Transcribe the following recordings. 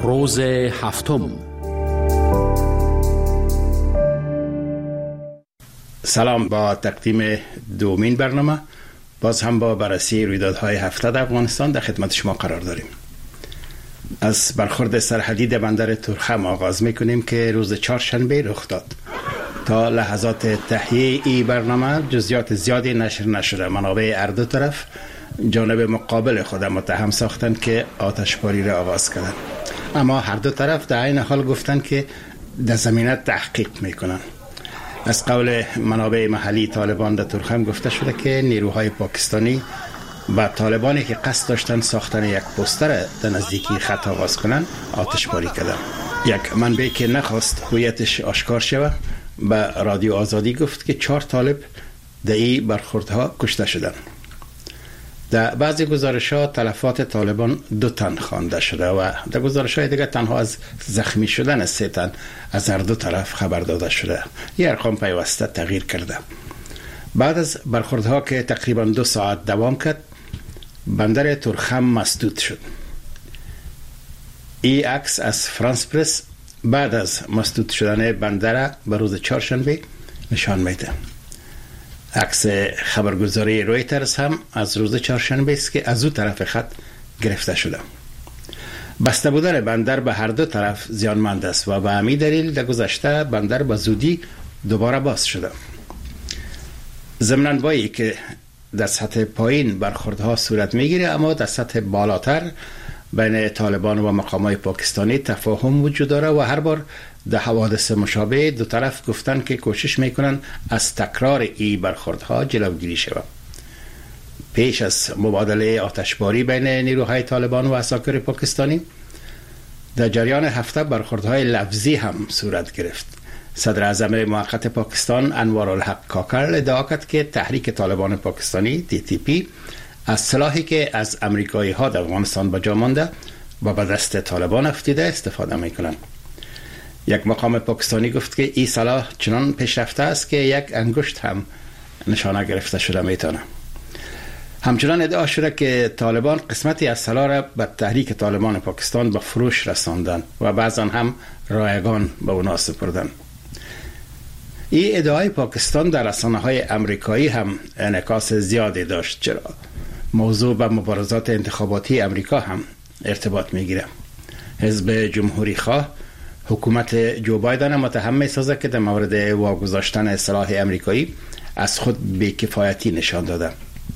روز هفتم. سلام، با تقدیم دومین برنامه باز هم با بررسی رویدادهای هفته در افغانستان در خدمت شما قرار داریم. از برخورد سرحدی در بندر تورخم آغاز میکنیم که روز چهارشنبه رخ داد. تا لحظات تهیه این برنامه جزئیات زیادی نشر نشده. منابع هر دو طرف جانب مقابل خود متهم ساختند که آتشباری را آغاز کردند، اما هر دو طرف در عین حال گفتند که در زمینه تحقیق میکنند. از قول منابع محلی طالبان در تورخم گفته شده که نیروهای پاکستانی و طالبانی که قصد داشتن ساختن یک پوستر در نزدیکی خط آغاز کنند آتشباری کردند. یک منبع که نخواست هویتش آشکار شود به رادیو آزادی گفت که 4 طالب در این برخوردها کشته شدند. در بعضی گزارش‌ها تلفات طالبان 2 تن خوانده شده و در گزارش‌های دیگر تنها از زخمی شدن 3 تن از هر دو طرف خبر داده شده. این ارقام پیوسته تغییر کرده. بعد از برخوردها که تقریباً 2 ساعت دوام کرد، بندر تورخم مسدود شد. این عکس از فرانس پرس بعد از مسدود شدن بندر به روز چهارشنبه نشان میده. عکس خبرگزاری رویترز هم از روز چهارشنبه است که از او طرف خط گرفته شده. بسته بودن بندر به هر دو طرف زیانمند است و به همین دلیل در گذشته بندر به زودی دوباره باز شده. ضمناً با اینکه که در سطح پایین برخوردها صورت میگیره، اما در سطح بالاتر بین طالبان و مقامات پاکستانی تفاهم وجود داره و هر بار در حوادث مشابه دو طرف گفتن که کوشش میکنن از تکرار این برخوردها جلوگیری شود. پیش از مبادله آتشباری بین نیروهای طالبان و عساکر پاکستانی در جریان هفته برخوردهای لفظی هم صورت گرفت. صدر اعظم موقت پاکستان انوارالحق کاکر ادعا کرد که تحریک طالبان پاکستانی TTP از سلاحی که از امریکایی ها در افغانستان به جا مانده و به دست طالبان افتیده استفاده میکنند. یک مقام پاکستانی گفت که این سلاح چنان پیشرفته است که یک انگشت هم نشانه گرفته شده میتونه. همچنان ادعا شده که طالبان قسمتی از سلاح را به تحریک طالبان پاکستان به فروش رساندن و بعضا هم رایگان به اونا سپردن. این ادعای پاکستان در رسانه‌های امریکایی هم انعکاس زیادی داشت، چرا موضوع به مبارزات انتخاباتی امریکا هم ارتباط میگیره. حزب جمهوری خواه حکومت جو بایدن متهم می‌سازد که در مورد واگذاشتن سلاح امریکایی از خود بی‌کفایتی نشان داده.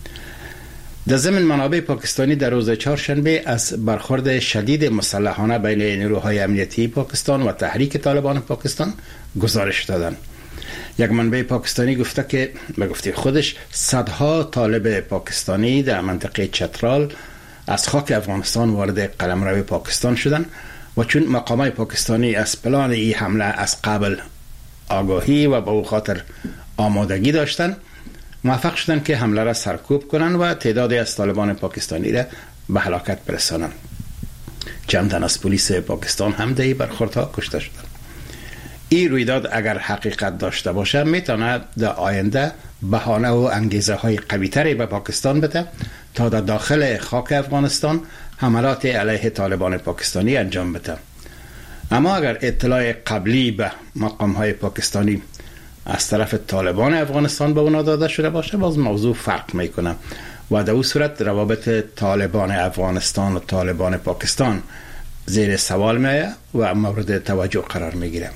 در ضمن منابع پاکستانی در روز چهارشنبه از برخورد شدید مسلحانه بین نیروهای امنیتی پاکستان و تحریک طالبان پاکستان گزارش دادند. یک منبع پاکستانی گفته که به گفته خودش صدها طالب پاکستانی در منطقه چترال از خاک افغانستان وارد قلمرو پاکستان شدند و چون مقامات پاکستانی از پلان این حمله از قبل آگاهی و به او خاطر آمادگی داشتند، موفق شدند که حمله را سرکوب کنند و تعدادی از طالبان پاکستانی را به هلاکت برسانند. چند تن از پلیس پاکستان هم در این برخوردها کشته شدند. این رویداد اگر حقیقت داشته باشه میتونه در آینده بهانه و انگیزه های قوی تری به پاکستان بده تا در داخل خاک افغانستان حملات علیه طالبان پاکستانی انجام بده. اما اگر اطلاع قبلی به مقام های پاکستانی از طرف طالبان افغانستان به اونا داده شده باشه، باز موضوع فرق میکنه و در اون صورت روابط طالبان افغانستان و طالبان پاکستان زیر سوال میآید و مورد توجه قرار میگیره.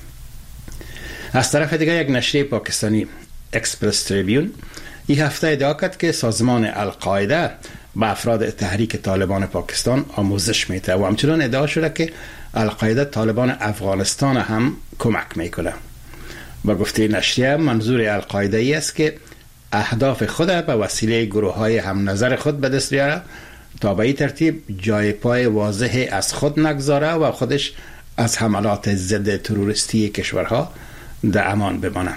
از طرف دیگر یک نشریه پاکستانی اکسپرس تریبیون این هفته ادعا کرد که سازمان القاعده به افراد تحریک طالبان پاکستان آموزش میده و همچنان ادعا شده که القاعده طالبان افغانستان هم کمک میکنه. با گفته نشریه منظور القاعده ای است که اهداف خود به وسیله گروه های هم نظر خود به دست بیاره تا به این ترتیب جای پای واضح از خود نگذاره و خودش از حملات ضد تروریستی کشورها در امان بمانه.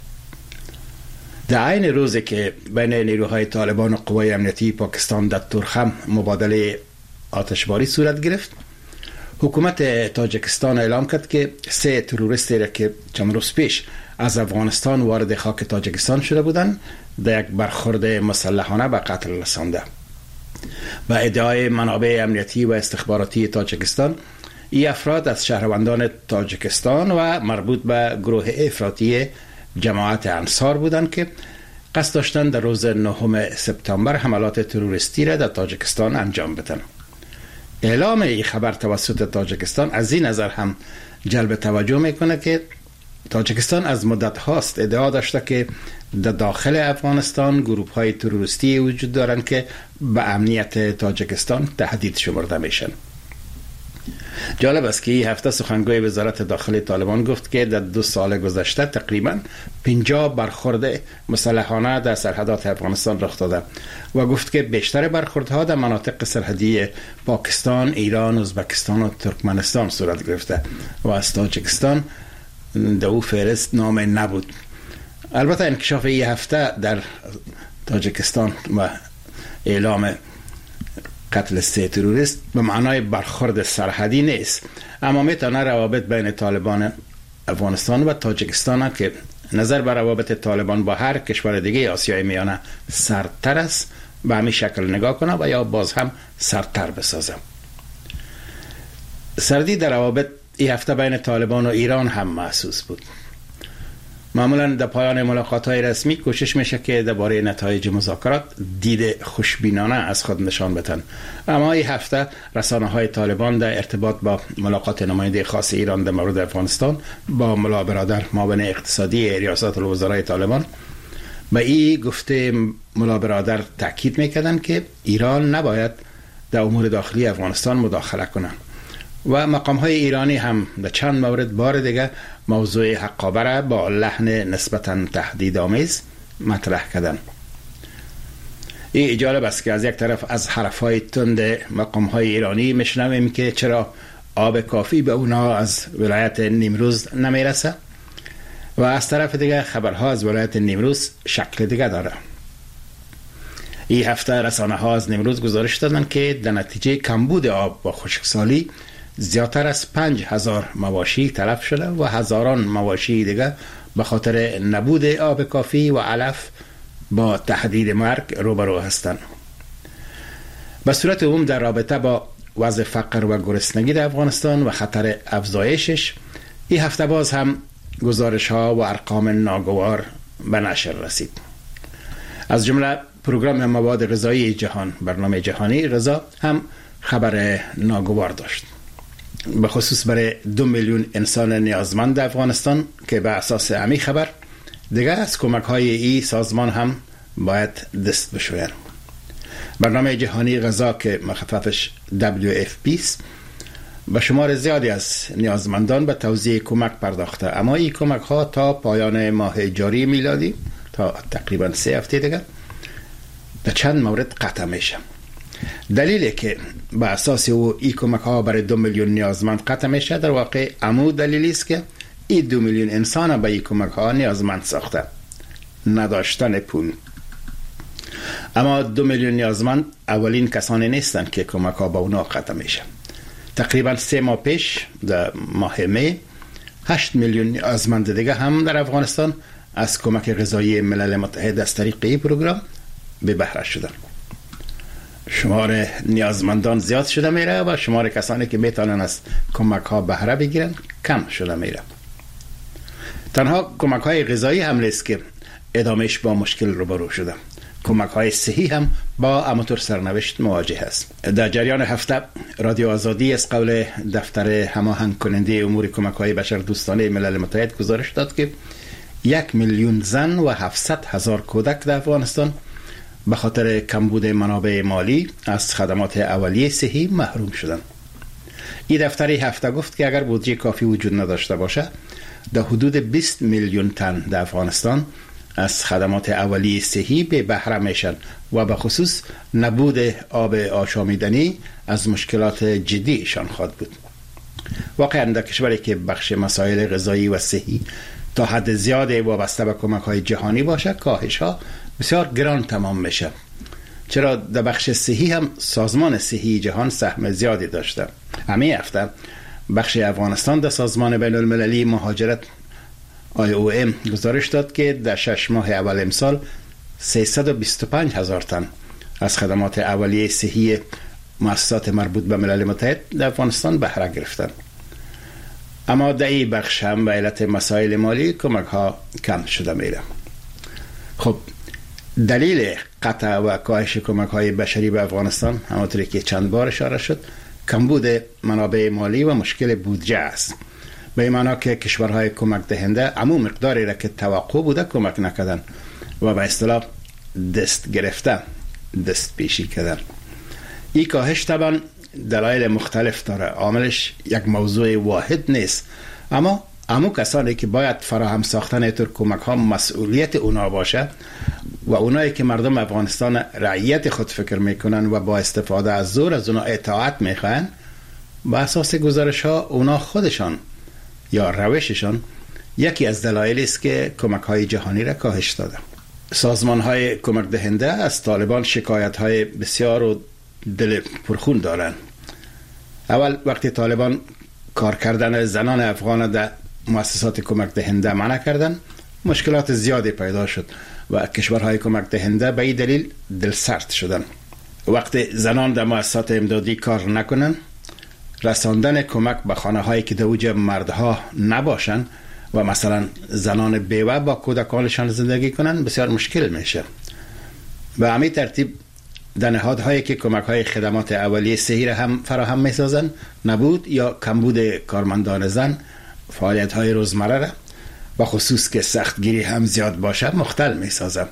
در عین روزی که بین نیروهای طالبان و قوای امنیتی پاکستان در تورخم مبادله آتشباری صورت گرفت، حکومت تاجیکستان اعلام کرد که 3 تروریستی را که چند روز پیش از افغانستان وارد خاک تاجیکستان شده بودند در یک برخورد مسلحانه به قتل رسانده. با ادعای منابع امنیتی و استخباراتی تاجیکستان، این افراد از شهروندان تاجیکستان و مربوط به گروه افراطی جماعت انصار بودند که قصد داشتند در روز 9 سپتامبر حملات تروریستی را در تاجیکستان انجام بدن. اعلام این خبر توسط تاجیکستان از این نظر هم جلب توجه میکنه که تاجیکستان از مدت هاست ادعا داشته که در داخل افغانستان گروه های تروریستی وجود دارند که به امنیت تاجیکستان تهدید شمرده میشن. جالب است که این هفته سخنگوی وزارت داخلی طالبان گفت که در 2 سال گذشته تقریبا 50 برخورد مسلحانه در سرحدات افغانستان رخ داده و گفت که بیشتر برخوردها در مناطق سرحدی پاکستان، ایران، ازبکستان و ترکمنستان صورت گرفته و از تاجیکستان در او فهرست نام نبود. البته انکشاف این هفته در تاجیکستان و اعلام قتل 3 تروریست به معنای برخورد سرحدی نیست، اما میتونه روابط بین طالبان افغانستان و تاجیکستان که نظر به روابط طالبان با هر کشور دیگه آسیای میانه سردتر است به همین شکل نگاه کنه و یا باز هم سردتر بسازه. سردی در روابط این هفته بین طالبان و ایران هم محسوس بود. معمولا در پایان ملاقات‌های رسمی کوشش میشه که درباره نتایج مذاکرات دید خوشبینانه از خود نشان بدن، اما این هفته رسانه‌های طالبان در ارتباط با ملاقات نماینده خاص ایران در مورد افغانستان با ملا برادر معاون اقتصادی ریاست الوزرای طالبان به این گفته ملا برادر تاکید میکردن که ایران نباید در امور داخلی افغانستان مداخله کنه و مقام‌های ایرانی هم در چند مورد بار دیگه موضوع حقابه را با لحن نسبتاً تهدیدآمیز مطرح کردن. این جالب است که از یک طرف از حرفهای تند مقام‌های ایرانی میشنویم که چرا آب کافی به اونا از ولایت نیمروز نمیرسه و از طرف دیگه خبرها از ولایت نیمروز شکل دیگه داره. این هفته رسانه‌ها از نیمروز گزارش دادن که در نتیجه کمبود آب و خشکسالی زیادتر از 5000 مواشی تلف شده و هزاران مواشی دیگه به خاطر نبود آب کافی و علف با تهدید مرگ روبرو هستند. به صورت عموم در رابطه با وضع فقر و گرسنگی در افغانستان و خطر افزایشش این هفته باز هم گزارش ها و ارقام ناگوار به نشر رسید. از جمله پروگرام مواد غذایی جهان، برنامه جهانی غذا هم خبر ناگوار داشت، به خصوص برای 2 میلیون انسان نیازمند در افغانستان که به اساس امی خبر دیگه از کمک های ای سازمان هم باید دست بشوین. برنامه جهانی غذا که مخففش WFP است به شمار زیادی از نیازمندان به توزیع کمک پرداخته، اما این کمک ها تا پایان ماه جاری میلادی تا تقریبا 3 هفته دیگه در چند مورد قطع میشه. دلیلی که به اساس او این کمک ها برای 2 میلیون نیازمند قطع میشه در واقع امو دلیلی است که این 2 میلیون انسان به این کمک ها نیازمند ساخته، نداشتن پول. اما 2 میلیون نیازمند اولین کسانی نیستند که کمک ها به اونا قطع میشه. تقریبا 3 ماه پیش در ماه می 8 میلیون نیازمند دیگه هم در افغانستان از کمک غذایی ملل متحد از طریق این پروگرام به بهره شدن. شمار نیازمندان زیاد شده میره و شمار کسانی که میتونن از کمک ها بهره بگیرن کم شده میره. تنها کمک های غذایی هم نیست که ادامهش با مشکل روبرو شده، کمک های صحی هم با همونطور سرنوشت مواجه است. در جریان هفته رادیو آزادی از قول دفتر هماهنگ کننده امور کمک های بشر دوستانه ملل متحد گزارش داد که 1 میلیون زن و 700,000 کودک در افغانستان به خاطر کمبود منابع مالی از خدمات اولیه صحی محروم شدند. این دفتر هفته گفت که اگر بودجه کافی وجود نداشته باشه در حدود 20 میلیون تن در افغانستان از خدمات اولیه صحی به بهره میشن و به خصوص نبود آب آشامیدنی از مشکلات جدیشان خواهد بود. واقعا در کشوری که بخش مسائل غذایی و صحی تا حد زیادی وابسته به کمک های جهانی باشه، کاهش ها بسیار گران تمام میشه، چرا در بخش صحی هم سازمان صحی جهان سهم زیادی داشته. همین هفته بخش افغانستان در سازمان بین المللی مهاجرت IOM گزارش داد که در 6 ماه اول امسال 325,000 تن از خدمات اولیه صحی مؤسسات مربوط به ملل متحد در افغانستان بهره گرفتن. اما در این بخش هم به علت مسائل مالی کمک ها کم شده میره. خب دلیل قطع و کاهش کمک های بشری به افغانستان همونطوری که چند بار اشاره شد کمبود منابع مالی و مشکل بودجه است. به این معنا که کشورهای کمک دهنده عموم مقداری را که توقع بوده کمک نکردن و به اصطلاح دست گرفتن، دست پیشی کردن. این کاهش طبعا دلایل مختلف داره، عاملش یک موضوع واحد نیست، اما کسانی که باید فراهم ساختن اینطور کمک ها مسئولیت اونا باشه و اونایی که مردم افغانستان رعیت خود فکر میکنن و با استفاده از زور از اونا اطاعت میخوان، با اساس گزارش ها اونا خودشان یا روششان یکی از دلایلی است که کمک های جهانی را کاهش داده. سازمان های کمک دهنده از طالبان شکایت های بسیار و دل پرخون دارن. اول وقتی طالبان کار کردن زنان افغان در مؤسسات کمک دهنده منع کردن، مشکلات زیادی پیدا شد و کشورهای کمک دهنده به این دلیل دلسرد شدن. وقتی زنان در مؤسسات امدادی کار نکنن، رساندن کمک به خانه هایی که در اوج مردها نباشن و مثلا زنان بیوه با کودکانشان زندگی کنن بسیار مشکل میشه. به همین ترتیب در نهادهایی که کمک های خدمات اولیه صحی را هم فراهم میسازن، نبود یا کمبود کارمندان زن فعالیت های روزمره را و خصوص که سختگیری هم زیاد باشه مختل میسازن.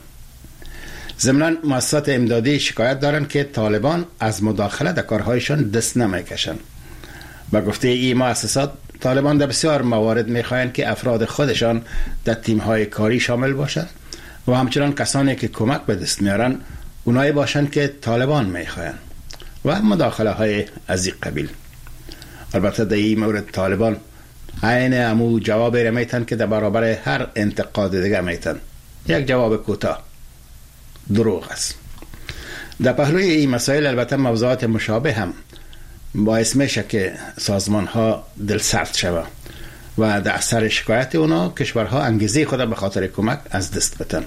ضمناً مؤسسات امدادی شکایت دارن که طالبان از مداخله در کارهایشان دست نمیکشن. با گفته این مؤسسات طالبان در بسیار موارد میخواین که افراد خودشان در تیم‌های کاری شامل باشن و همچنان کسانی که کمک به دست میارن اونایی باشن که طالبان میخواین و مداخله های از این قبیل. البته در این مورد طالبان عین همو جواب را میتن که در برابر هر انتقاد دیگه میتن، یک جواب کوتاه: دروغ است. در پهلوی این مسائل البته موضوعات مشابه هم باعث میشه که سازمان ها دلسرد شوه و در اثر شکایت اونا کشورها انگیزه خود به خاطر کمک از دست بدن.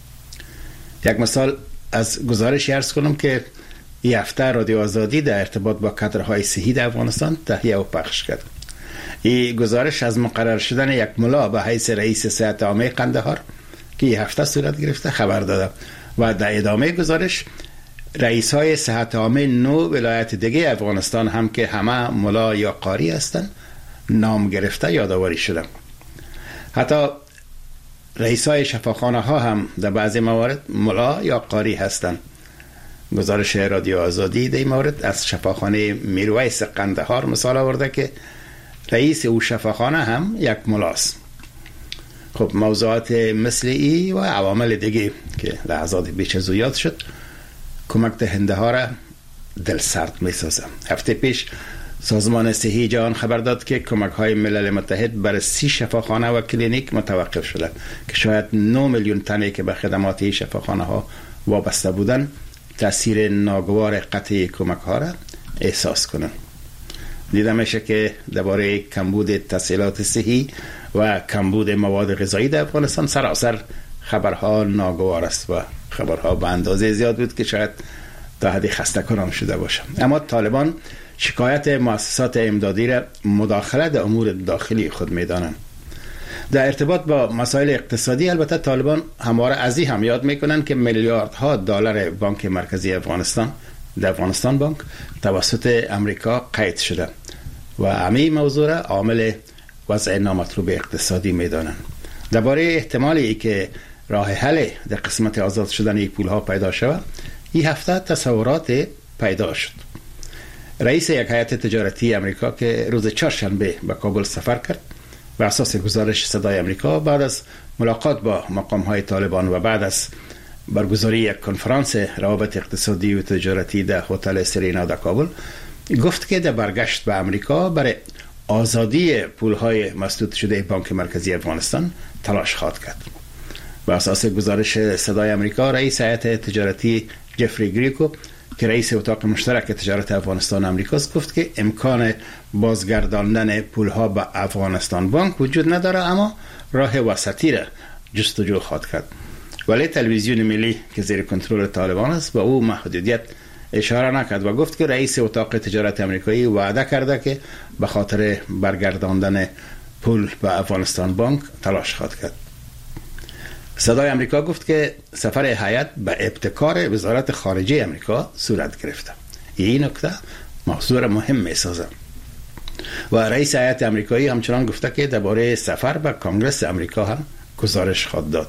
یک مثال از گزارشی عرض کنم که این هفته رادیو آزادی در ارتباط با کادرهای صحی در افغانستان تهیه و پخش کرد. این گزارش از مقرر شدن یک ملا به حیث رئیس صحت عامه قندهار که این هفته صورت گرفته خبر داده و در ادامه گزارش رئیس های صحت عامه 9 ولایت دیگه افغانستان هم که همه ملا یا قاری هستند نام گرفته یادآوری شده. حتی رئیس های شفاخانه ها هم در بعضی موارد ملا یا قاری هستند. گزارش رادیو آزادی در این مورد از شفاخانه میرویس قندهار مثال آورده که رئیس او شفاخانه هم یک ملاست. خب موضوعات مثل ای و عوامل دیگه که لحظات بیش از یاد شد کمک دهنده ها را دل سرد می سازه. هفته پیش سازمان صحی جهان خبر داد که کمک های ملل متحد برای 30 شفاخانه و کلینیک متوقف شده که شاید 9 میلیون تنی که به خدمات شفاخانه ها وابسته بودن تاثیر ناگوار قطع کمک ها را احساس کنند. دیده میشه که درباره کمبود تسهیلات صحی و کمبود مواد غذایی در افغانستان سراسر خبرها ناگوار است و خبرها به اندازه زیاد بود که شاید تا حدی خسته کنان شده باشه. اما طالبان شکایت مؤسسات امدادی را مداخله در امور داخلی خود میدانند. در ارتباط با مسائل اقتصادی البته طالبان همواره از این هم یاد میکنن که میلیاردها دلار بانک مرکزی افغانستان در افغانستان بانک توسط امریکا قید شده و همین موضوع را عامل وضع نامطلوب اقتصادی میدانند. درباره احتمالی که راه حل در قسمت آزاد شدن این پولها پیدا شود این هفته تصورات پیدا شد. رئیس یک هیئت تجارتی امریکا که روز چهارشنبه به کابل سفر کرد بر اساس گزارش صدای امریکا بعد از ملاقات با مقام‌های طالبان و بعد از برگزاری یک کنفرانس روابط اقتصادی و تجارتی در هتل سرینا در کابل گفت که در برگشت به امریکا برای آزادی پولهای مسدود شده بانک مرکزی افغانستان تلاش خواهد کرد. بر اساس گزارش صدای امریکا رئیس هیئت تجارتی جفری گریکو که رئیس اتاق مشترک تجارت افغانستان امریکاست گفت که امکان بازگرداندن پولها به افغانستان بانک وجود نداره اما راه وسطی را جستجو خواهد کرد. ولی تلویزیون ملی که زیر کنترل طالبان است با او محدودیت اشاره نکرد و گفت که رئیس اتاق تجارت امریکایی وعده کرده که به خاطر برگرداندن پول به افغانستان بانک تلاش خواهد کرد. صدای امریکا گفت که سفر هیئت به ابتکار وزارت خارجه امریکا صورت گرفته. این نکته موضوع مهم می‌سازد. و رئیس هیئت امریکایی همچنان گفته که درباره سفر به کنگره امریکا هم گزارش خواهد داد.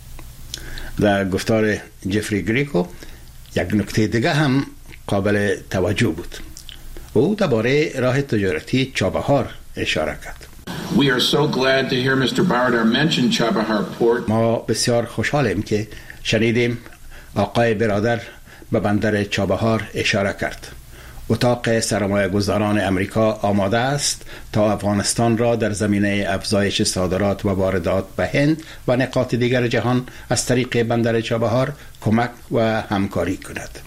در گفتار جفری گریکو یک نکته دیگه هم قابل توجه بود. او درباره راه تجارتی چابهار اشاره کرد. We are so glad to hear Mr. Bardar mention Chabahar Port. ما بسیار خوشحالیم که شنیدیم آقای برادر به بندر چابهار اشاره کرد. اتاق سرمایه گذاران امریکا آماده است تا افغانستان را در زمینه افزایش صادرات و واردات به هند و نقاط دیگر جهان از طریق بندر چابهار کمک و همکاری کند.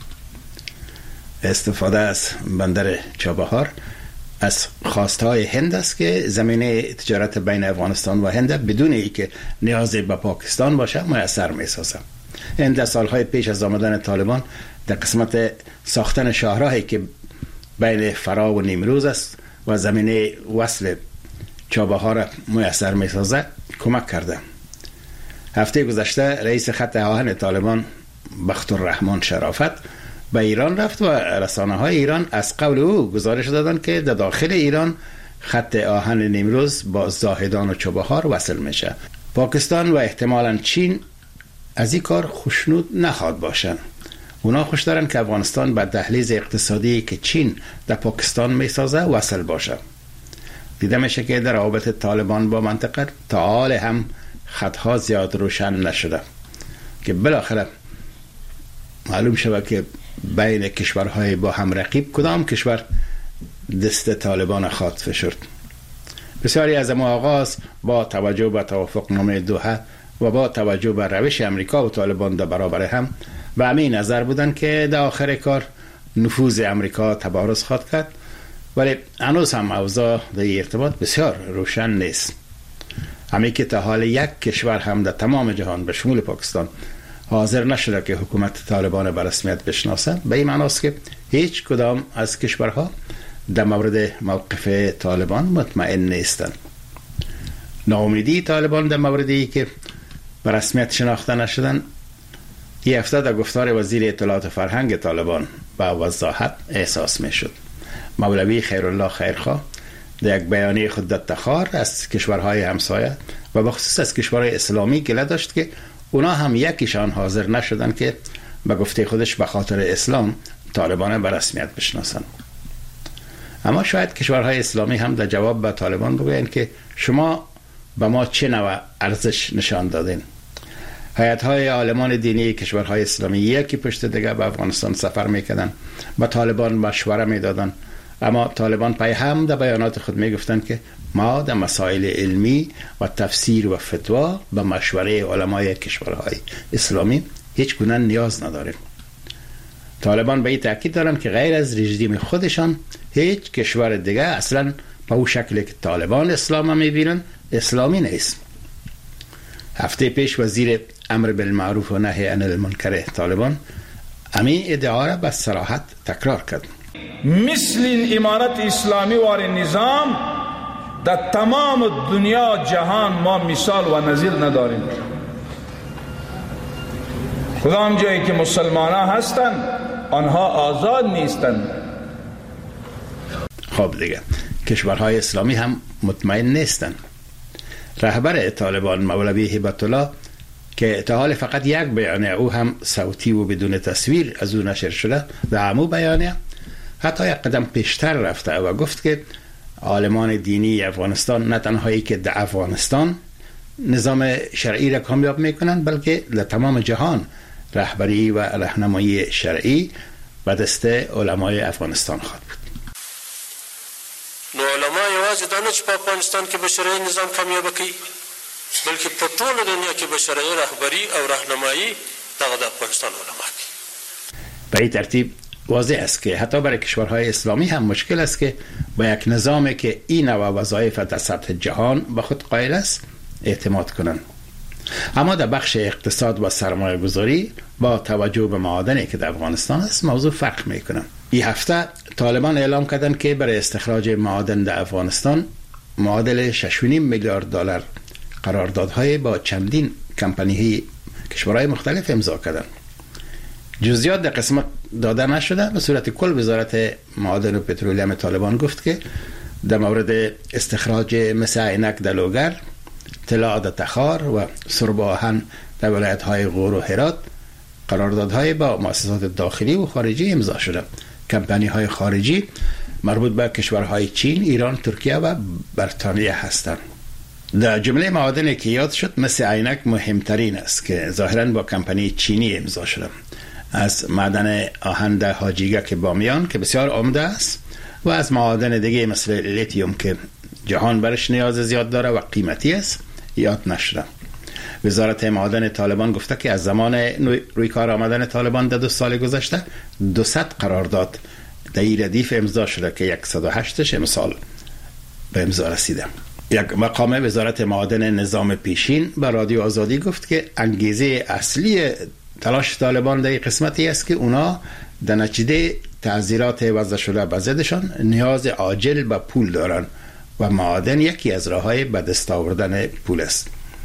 استفاده از بندر چابهار از خواستهای هند است که زمینه تجارت بین افغانستان و هند بدون اینکه نیاز به پاکستان باشه میسر میسازد. هند در سالهای پیش از آمدن طالبان در قسمت ساختن شاهراهی که بین فرا و نیمروز است و زمینه وصل چابهار میسر میسازد کمک کرده. هفته گذشته رئیس خط آهن طالبان بختالرحمن شرافت به ایران رفت و رسانه‌های ایران از قول او گزارش دادند که در داخل ایران خط آهن نیمروز با زاهدان و چابهار وصل میشه. پاکستان و احتمالاً چین از این کار خوشنود نخواهد باشند. اونا خوش دارن که افغانستان به دهلیز اقتصادی که چین در پاکستان میسازه وصل باشه. دیده میشه که در روابط طالبان با منطقه تا حال هم خطها زیاد روشن نشده که بالاخره معلوم شود که بین کشورهای با هم رقیب کدام کشور دست طالبان خواهد فشرد. بسیاری از ما آغاز با توجه به توافقنامه دوحه و با توجه به روش امریکا و طالبان در برابر هم به همین نظر بودن که در آخر کار نفوذ امریکا تبارز خواهد کرد، ولی هنوز هم اوضاع در ارتباط بسیار روشن نیست. همین که تا حال یک کشور هم در تمام جهان به شمول پاکستان حاضر نشده که حکومت طالبان به رسمیت بشناسه، به این معناست که هیچ کدام از کشورها در مورد موقف طالبان مطمئن نیستند. ناامیدی طالبان در موردی که به رسمیت شناخته نشدن این هفته در گفتار وزیر اطلاعات فرهنگ طالبان با وضاحت احساس می شد. مولوی خیرالله خیرخواه در یک بیانیه خود در تخار از کشورهای همسایه و بخصوص از کشورهای اسلامی گله داشت که اونا هم یکیشان حاضر نشدن که به گفته خودش به خاطر اسلام طالبان به رسمیت بشناسن. اما شاید کشورهای اسلامی هم در جواب به طالبان بگوین که شما به ما چه نوع ارزش نشان دادین. هیئت‌های عالمان دینی کشورهای اسلامی یکی پشت دیگه به افغانستان سفر میکردن، با طالبان مشوره میدادن، اما طالبان پای هم در بیانات خود میگفتن که ما در مسائل علمی و تفسیر و فتوا به مشوره علمای کشورهای اسلامی هیچ گونه نیاز نداریم. طالبان به این تاکید دارن که غیر از رژیم خودشان هیچ کشور دیگه اصلا به اون شکلی که طالبان اسلام میبینن اسلامی نیست. هفته پیش وزیر امر بالمعروف و نهی عن المنکر طالبان همین ادعا را به صراحت تکرار کرد. مثل این امارت اسلامی وار نظام در تمام دنیا جهان ما مثال و نظیر نداریم. کدام جایی که مسلمانان هستند آنها آزاد نیستند. خب دیگه کشورهای اسلامی هم مطمئن نیستند. رهبر طالبان مولوی هبت الله که تا حال فقط یک بیانیه او هم صوتی و بدون تصویر از او نشر شده در همو بیانیه حتی یک قدم پیشتر رفته و گفت که عالمان دینی افغانستان نه تنهایی که در افغانستان نظام شرعی را کامیاب میکنند بلکه در تمام جهان رهبری و راهنمایی شرعی به دست علمای افغانستان خواهد بود. نو علما یوازې دا نه چې په افغانستان کې به شرعي نظام کامیابه کوي بلکې په ټوله دنیا کې به شرعي رهبري او راهنمایي دغه د افغانستان علما کوي. به این ترتیب واضح است که حتی برای کشورهای اسلامی هم مشکل است که با یک نظامی که این نوع وظایف در سطح جهان به خود قائل است اعتماد کنند. اما در بخش اقتصاد و سرمایه گذاری با توجه به معادنی که در افغانستان است موضوع فرق میکنه. این هفته طالبان اعلام کردن که برای استخراج معادن در افغانستان معادل 6.5 میلیارد دلار قراردادهای با چندین کمپانی کشورهای مختلف امضا کردن. جزئیات در قسمت داده نشده. به صورت کل وزارت معادن و پترولیم طالبان گفت که در مورد استخراج مس عینک در لوگر، طلا در تخار و سرب آهن در ولایت‌های غور و هرات قراردادهای با مؤسسات داخلی و خارجی امضا شده. کمپانی‌های خارجی مربوط به کشورهای چین، ایران، ترکیه و بریتانیه هستند. در جمله معادنی که یاد شد مس عینک مهمترین است که ظاهراً با کمپانی چینی امضا شده. از معدن آهن در حاجیگک بامیان که بسیار عمده است و از معادن دیگه مثل لیتیوم که جهان برش نیاز زیاد داره و قیمتی است یاد نشده. وزارت معادن طالبان گفته که از زمان روی کار آمدن طالبان در 2 سال گذشته 200 قرارداد در این ردیف امضا شده که 108ش امسال به امضا رسیده. یک مقام وزارت معادن نظام پیشین به رادیو آزادی گفت که انگیزه اصلی تلاش طالبان در این قسمتی است که اونا در نتیجه تعزیرات وضع شده به ضدشان نیاز عاجل به پول دارن و معادن یکی از راه‌های به دست آوردن پول است.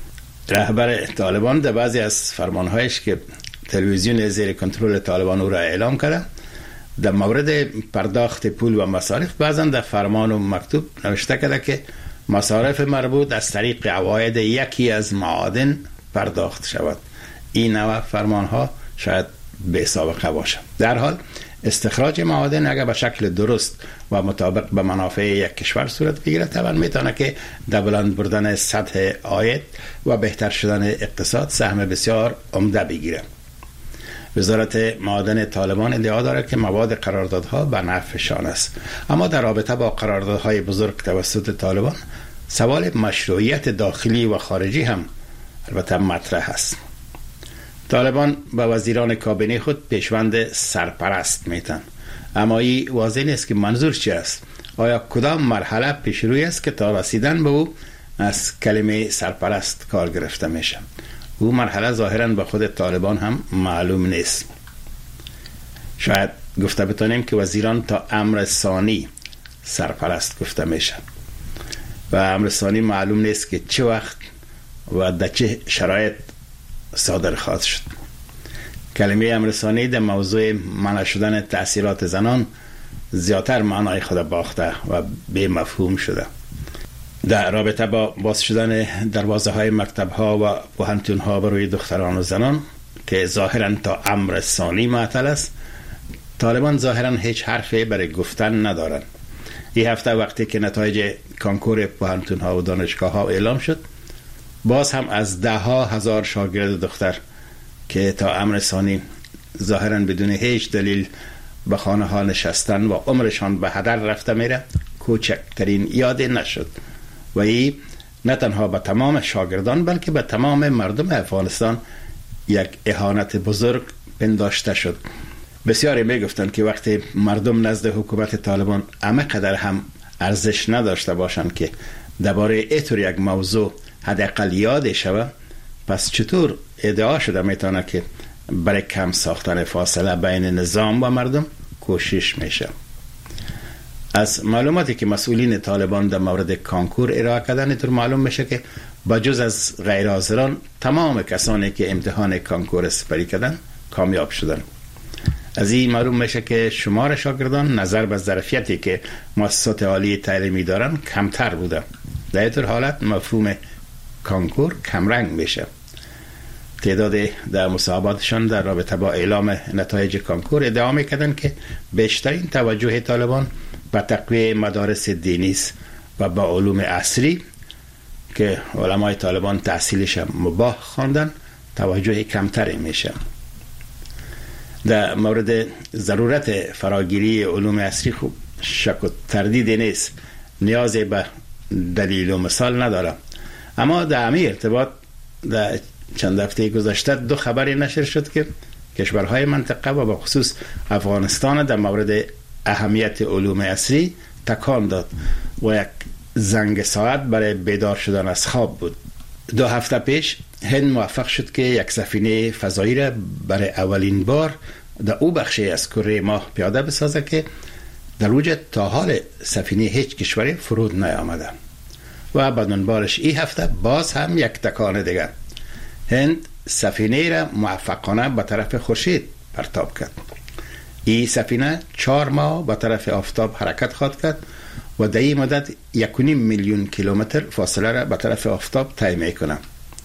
رهبر طالبان در بعضی از فرمانهایش که تلویزیون زیر کنترل طالبان او را اعلام کرده در مورد پرداخت پول و مصارف بعضا در فرمان و مکتوب نوشته کرده که مصارف مربوط از طریق عواید یکی از معادن پرداخت شود. این نوع فرمان ها شاید به سابقه باشه. در حال استخراج معادن اگر به شکل درست و مطابق به منافع یک کشور صورت بگیره طبعا میتونه که در بلند بردن سطح عاید و بهتر شدن اقتصاد سهم بسیار عمده بگیره. وزارت معادن طالبان ادعا داره که مواد قراردادها به نفعشان است، اما در رابطه با قراردادهای بزرگ توسط طالبان سوال مشروعیت داخلی و خارجی هم البته مطرح است. طالبان با وزیران کابینه خود پیشوند سرپرست میتن، اما این واضح نیست که منظور چی است. آیا کدام مرحله پیش روی است که تا رسیدن به او از کلمه سرپرست کار گرفته میشه؟ او مرحله ظاهراً به خود طالبان هم معلوم نیست. شاید گفته بتانیم که وزیران تا امر ثانی سرپرست گفته میشه و امر ثانی معلوم نیست که چه وقت و در چه شرایط صادر خواهد شد. کلمه امر ثانی در موضوع منع شدن تأثیرات زنان زیادتر معنای خود باخته و به مفهوم شده. در رابطه با باز شدن دروازه های مکتب ها و پوهنتون ها بروی دختران و زنان که ظاهرا تا امر ثانی معطل است، طالبان ظاهرا هیچ حرفی برای گفتن ندارن. این هفته وقتی که نتایج کانکور پوهنتون ها و دانشگاه ها اعلام شد، باز هم از 10,000 شاگرد دختر که تا امر ثانی ظاهرا بدون هیچ دلیل به خانه ها نشستن و عمرشان به هدر رفته میره کوچکترین یاد نشد و این نه تنها به تمام شاگردان بلکه به تمام مردم افغانستان یک اهانت بزرگ پنداشته شد. بسیاری میگفتند که وقتی مردم نزد حکومت طالبان همه‌قدر هم ارزش نداشته باشند که درباره اینطور یک موضوع حداقل یاد شود، پس چطور ادعا شده میتونه که برای کم ساختن فاصله بین نظام و مردم کوشش میشه؟ از معلوماتی که مسئولین طالبان در مورد کانکور ارائه کردن اینطور معلوم میشه که بجز از غیر حاضران تمام کسانی که امتحان کانکور سپری کردن کامیاب شدن. از این معلوم میشه که شمار شاگردان نظر به ظرفیتی که مؤسسات عالی تعلیمی دارن کمتر بوده. در اینطور حالت مفهوم کانکور کمرنگ میشه. تعداد در مصاحباتشان در رابطه با اعلام نتایج کانکور ادعا میکردن که بیشترین توجه طالبان به تقویه مدارس دینی است و با علوم عصری که علمای طالبان تحصیلش مباح خواندن توجه کمتری میشه. در مورد ضرورت فراگیری علوم عصری خوب شک و تردیدی نیست، نیازی به دلیل و مثال نداره، اما در همین ارتباط در چند هفته گذشته 2 خبری نشر شد که کشورهای منطقه و به خصوص افغانستان در مورد اهمیت علوم عصری تکان داد و یک زنگ ساعت برای بیدار شدن از خواب بود. 2 هفته پیش هند موفق شد که یک سفینه فضایی را برای اولین بار در او بخشی از کره ماه پیاده بسازه که در اوج تا حال سفینه هیچ کشوری فرود نیامده. و بدون بارش این هفته باز هم یک تکان دیگر هند سفینه را موفقانه به طرف خورشید پرتاب کرد. این سفینه 4 ماه به طرف آفتاب حرکت خواهد کرد و در این مدت 1.5 میلیون کیلومتر فاصله را به طرف آفتاب طی میکنه.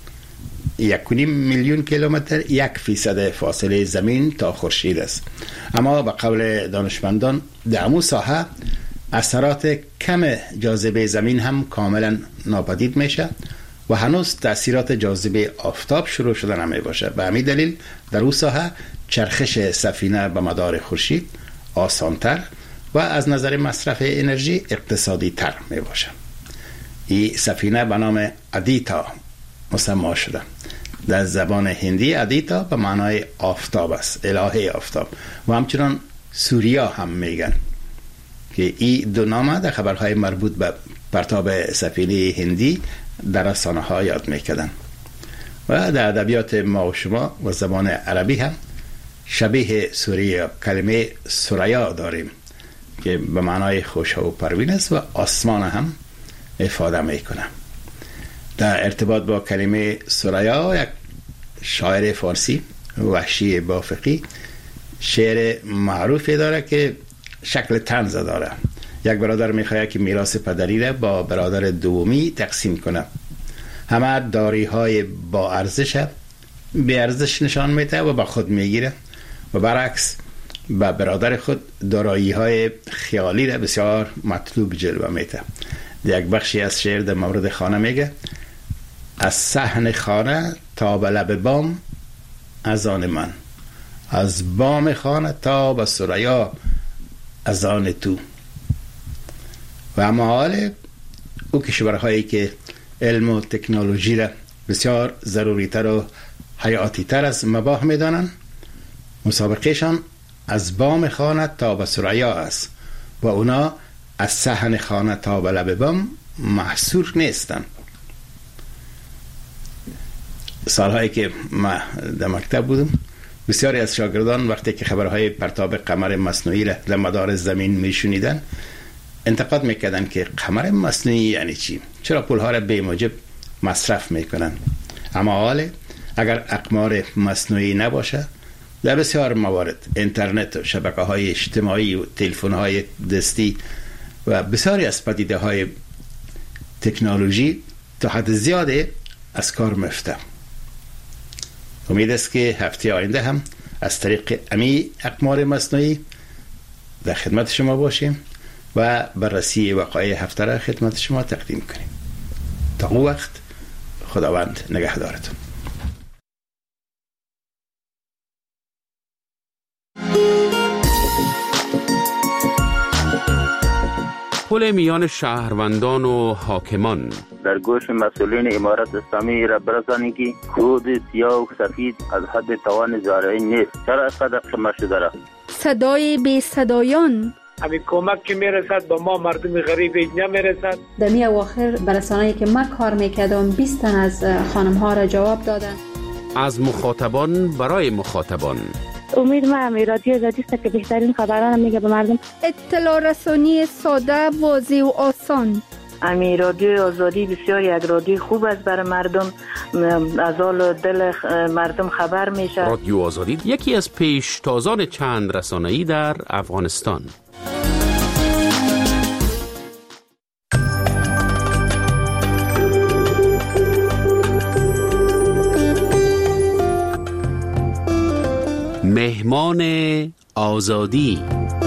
1.5 میلیون کیلومتر 1% فاصله زمین تا خورشید است. اما به قول دانشمندان در همون ساحه اثرات کم جاذبه زمین هم کاملا ناپدید میشه و هنوز تأثیرات جاذبه آفتاب شروع شده نمی باشه. به همین دلیل در اون ساحه چرخش سفینه به مدار خورشید آسانتر و از نظر مصرف انرژی اقتصادی تر می باشه. این سفینه به نام ادیتا مسما شده. در زبان هندی ادیتا به معنای آفتاب است، الهه آفتاب، و همچنان سوریا هم میگن که این دو نام در خبرهای مربوط به پرتاب سفینه هندی در رسانه ها یاد میکردن. و در ادبیات ما و شما و زبان عربی هم شبیه سوریا کلمه سریا داریم که به معنای خوشا و پروین است و آسمان هم افاده میکنه. در ارتباط با کلمه سریا یک شاعر فارسی وحشی بافقی شعر معروفی داره که شکل طنز داره. یک برادر میخواد که میراث پدری را با برادر دومی تقسیم کنه. همه داری های با ارزش به ارزش نشان میده و با خود میگیره و برعکس به برادر خود دارایی های خیالی را بسیار مطلوب جلوه میده. یک بخشی از شعر در مورد خانه میگه: از صحن خانه تا به لب بام از آن من، از بام خانه تا به سریا از آن تو. و اما حال او کشورهایی که علم و تکنولوژی را بسیار ضروری تر و حیاتی تر از مباح می دانند، مسابقهشان از بام خانه تا به سریا است و اونا از صحن خانه تا به لب بام محصور نیستند. سالهایی که ما در مکتب بودم بسیاری از شاگردان وقتی که خبرهای پرتاب قمر مصنوعی را در مدار زمین میشنیدن انتقاد میکردن که قمر مصنوعی یعنی چی؟ چرا پولها را بی موجب مصرف میکنن؟ اما حالا اگر اقمار مصنوعی نباشه در بسیار موارد اینترنت و شبکه‌های اجتماعی و تلفن‌های دستی و بسیاری از پدیده‌های تکنولوژی تا حد زیادی از کار میفته. امید است که هفته آینده هم از طریق امی اقمار مصنوعی در خدمت شما باشیم و بررسی وقایع هفته را خدمت شما تقدیم کنیم. تا اون وقت خداوند نگهدارتون. پل میان شهروندان و حاکمان. در گوش مسئولین امارت اسلامی را برسانید که کود سیاه و سفید از حد توان زارعی نیست. چرا اینقدر قمه شده را؟ صدای بی صدایان. همین کمک که میرسد با ما مردم غریب نمیرسد. در می اواخر برسانه‌ای که من کار میکردم 20 تن از خانم ها را جواب دادن. از مخاطبان برای مخاطبان. امید ما رادیو آزادی است که بهترین خبران میگه به مردم. اطلاع رسانی ساده، واضح و آسان. رادیو آزادی بسیار یک رادیو خوب است برای مردم، از حال دل مردم خبر میشه. رادیو آزادی یکی از پیشتازان چند رسانه‌ای در افغانستان. مهمان آزادی.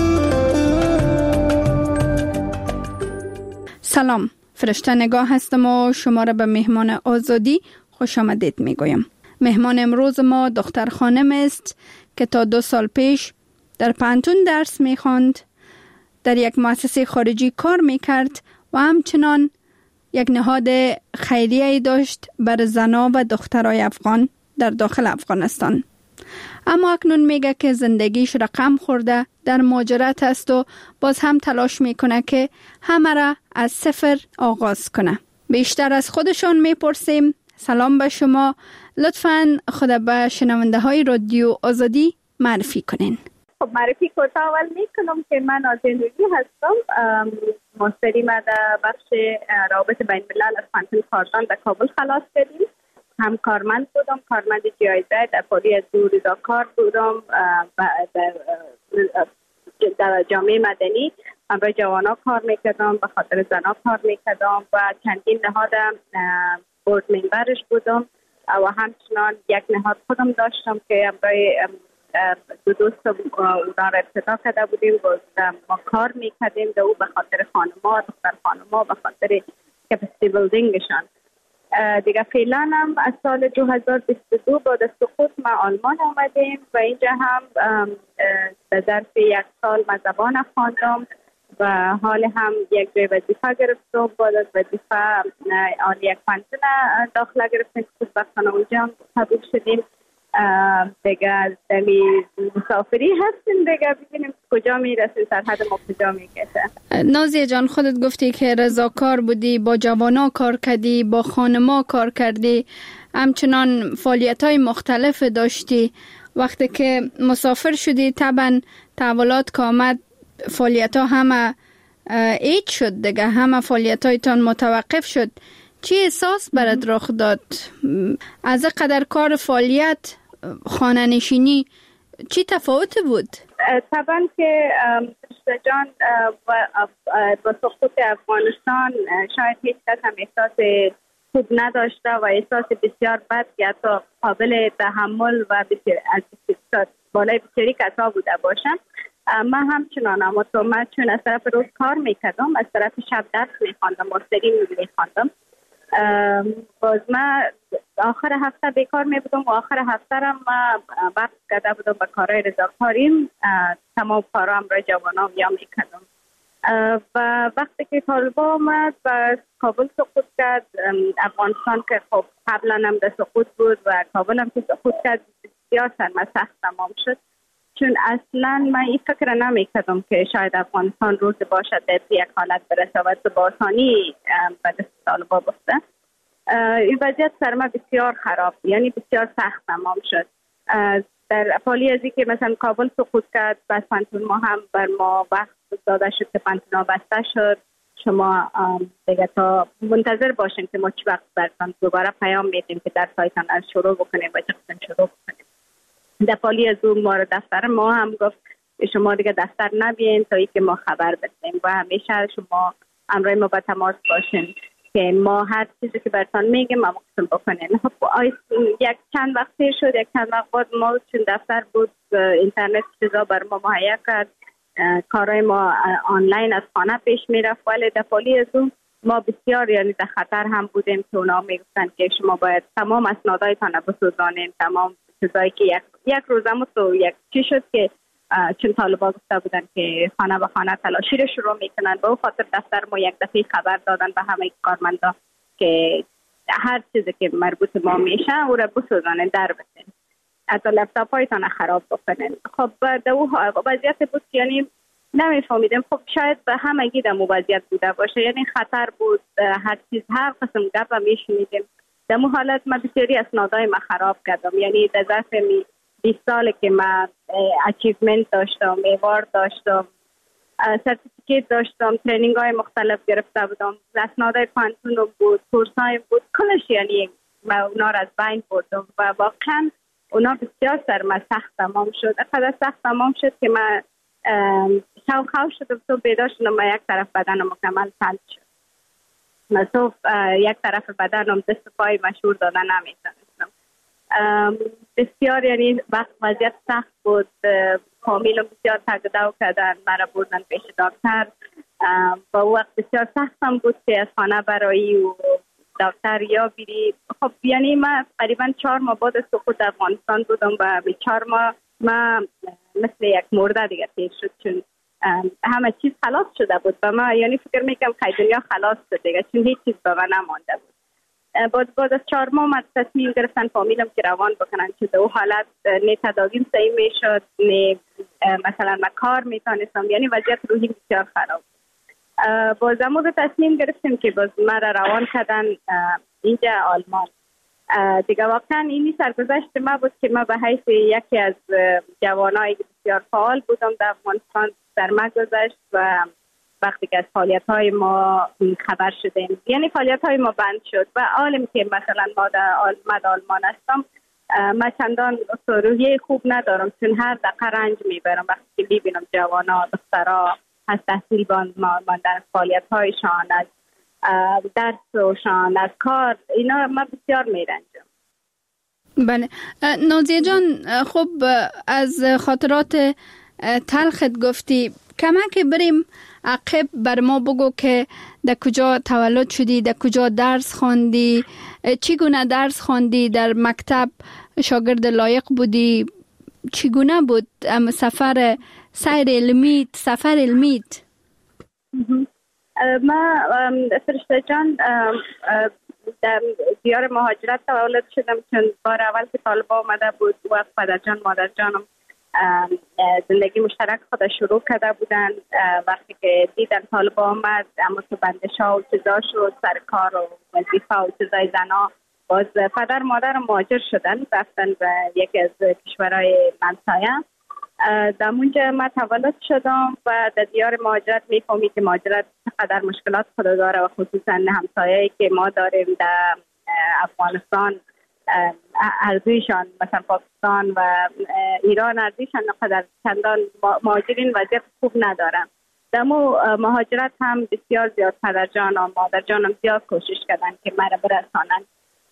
سلام، فرشته نگاه هستم و شما را به مهمان آزادی خوش آمدید میگویم. مهمان امروز ما دختر خانم است که تا 2 سال پیش در پانتون درس میخواند، در یک مؤسسه خارجی کار میکرد و همچنان یک نهاد خیریه‌ای داشت بر زنان و دخترای افغان در داخل افغانستان. اما اکنون میگه که زندگیش رقم خورده، در مهاجرت است و باز هم تلاش میکنه که همه را از صفر آغاز کنه. بیشتر از خودشان میپرسیم. سلام به شما. لطفاً خود به شنونده های رادیو آزادی معرفی کنین. خب معرفی کوتاه اول میکنم که من آزین روی هستم. ماستری ما در بخش روابط بین الملل از پانتون کارزان در کابل خلاص کردیم. هم کارمند بودم، کارمند جایزه در پالی از دو رضاکار بودم در جامعه مدنی. من برای جوانا کار میکردم، به خاطر زنا کار میکردم و چندین نهاد بورد ممبرش بودم و همچنان یک نهاد خودم داشتم که برای دو دوست اونا را ابتدا کرده بودیم و ما کار میکردیم در او به خاطر خانما، دختر خانما، به خاطر کپاسیتی بیلدینگشان. دیگه فعلا هم از سال 2022 بعد از سقوط ما آلمان آمدیم و اینجا هم در ظرف یک سال ما زبان خواندم و حال هم یک جای وظیفه گرفتم. بعد از وظیفه یک پانتون داخله گرفتیم که خوشبختانه اونجا قبول شدیم. دیگه دمی مسافری هستیم، دیگه ببینیم کجا میرسیم، سرحد ما کجا میکشه. نازیه جان، خودت گفتی که رضاکار بودی، با جوانا کار کردی، با خانما کار کردی، همچنان فعالیت‌های مختلف داشتی. وقتی که مسافر شدی طبعا تحولات که آمد فعالیت‌ها همه ایج شد دیگه، همه فعالیت‌هایتان متوقف شد. چی احساس برات رخ داد؟ از قدر کار فعالیت خانه نشینی چی تفاوت بود؟ طبعا که جان با سقوط افغانستان شاید هیچ کس هم احساس خوب نداشته و احساس بسیار بد که حتی قابل تحمل و از بالای بسیاری کسا بوده باشم. من همچنان، اما تو من چون از طرف روز کار میکردم، از طرف شب درس میخواندم، ماستری میخواندم. باز من آخر هفته بیکار می بودم و آخر هفته را ما وقت کرده بودم به کارهای رضاکاریم. تمام کارها هم را جوانان یا میکردم و وقتی که طالبان آمد و کابل سقوط کرد، افغانستان که خب قبلا هم در سقوط بود و کابل هم که سقوط کرد، بسیار سخت تمام شد. چون اصلا من این فکر نمی کردم که شاید افغانستان روز باشد در یک حالت برسه و با آسانی به دست طالبان بفته. این وضعیت سر ما بسیار خراب، یعنی بسیار سخت تمام شد. در حالی از که مثلا کابل سقوط کرد، بس پانتون ما هم بر ما وقت داده شد که پانتون بسته شد. شما دیگه تا منتظر باشین که ما چی وقت برتان دوباره پیام میدیم که در سایتان از شروع بکنیم و چقدر شروع بکنیم. در حالی از اون ما دفتر ما هم گفت شما دیگه دفتر نبین تا اینکه ما خبر بدیم و همیشه شما همراه ما با تماس باشین که ما هر چیزی که براتون میگیم ما مقصد بکنین. خب یک چند وقت شد، یک چند وقت بعد ما چون دفتر بود اینترنت چیزا بر ما مهیا کرد، کارهای ما آنلاین از خانه پیش میرفت. ولی در حالی از اون ما بسیار یعنی در خطر هم بودیم که اونا میگفتن که شما باید تمام اسنادایتان بسوزانین، تمام چیزایی که یک روزم تو یک چی شد که چون طالبان گفته بودن که خانه به خانه تلاشی رو شروع میکنن، به خاطر دفتر ما یک دفعه خبر دادن به همه کارمندا که هر چیزی که مربوط ما میشه او را بسوزانن، در بسین، حتی لپتاپ هایتان خراب بکنن. خب در وضعیت بود یعنی نمیفهمیدم. خب شاید به همگی در وضعیت بوده باشه، یعنی خطر بود، هر چیز هر قسم گپ میشنیدیم. در مو حالت من بسیاری اسنادای ما خراب کردم، یعنی در ظرف 20 سال که من اچیومنت داشتم، ایوارد داشتم، سرتیفیکیت داشتم، ترینینگ های مختلف گرفته بودم، اسنادای پانتونم بود، کورس های بود، کلش یعنی من اونا را از بین بردم و واقعا اونا بسیار سر من سخت تمام شد. اقدر سخت تمام شد که من شو خواه شدم، تو بیدار شدم و یک طرف بدنم مکمل فلج شد. من تو یک طرف بدنم دست پای مشهور دادن نمیتونستم. بسیار یعنی وضعیت سخت بود. فامیلم بسیار تگدو کردن، مرا بردن پیش دکتر. با وقت بسیار سختم بود که از خانه برایی و دکتر یا بیری. خب یعنی من قریبا 4 ماه بعد از سقوط افغانستان بودم و به 4 ماه من مثل یک مرده دیگه تیر شد، چون همه چیز خلاص شده بود و من یعنی فکر میکنم که دنیا خلاص شد دیگه، چون هیچ چیز به من نمانده بود. بعد از 4 ماه من تصمیم گرفتن فامیلم که روان بکنن، چون در اون حالت نه تداویم صحیح میشد، نه مثلا من کار میتونستم، یعنی وضعیت روحی بسیار خراب. باز امروز تصمیم گرفتیم که باز من روان کردن اینجا آلمان. دیگه واقعا اینی سرگذشت ما بود که ما به حیث یکی از جوانای بسیار فعال بودم در افغانستان در ما گذشت و وقتی که از فعالیت‌های ما خبر شدیم، یعنی فعالیت‌های ما بند شد و عالم که مثلا ما در آلمان هستم، ما چندان روحیه خوب ندارم چون هر دقیقه رنج میبرم وقتی که ببینم جوانا دخترها از تحصیل ماندن، فعالیت‌هایشان، از درسشان، از کار، اینا ما بسیار میرنجم. بله نازیه جان، خب از خاطرات تلخت گفتی، کمک بریم عقب بر ما بگو که در کجا تولد شدی، در کجا درس خواندی، چگونه درس خواندی، در مکتب شاگرد لایق بودی، چگونه بود سفر علمیت؟ ما فرشته جان در دیار مهاجرت تولد شدم چون بار اول که طالبا آمده بود و پدر جان مادر جانم زندگی مشترک خود شروع کرده بودن. وقتی که دیدن طالبا آمد، اما تو بندش ها و چیزا شد، سر کار و وظیفه و چیزای زنا، باز پدر مادر مهاجر شدن، رفتن به یکی از کشورهای همسایه. در اونجا من تولد شدم و در دیار مهاجرت میفهمی که مهاجرت چقدر مشکلات خود داره و خصوصا همسایه‌ای که ما داریم در افغانستان، ارزششان مثلا پاکستان و ایران ارزششان نقدر چندان مهاجرین وضعیت خوب ندارن. در مهاجرت هم بسیار زیاد پدر جان و مادر جانم زیاد کوشش کردن که مرا برسانن،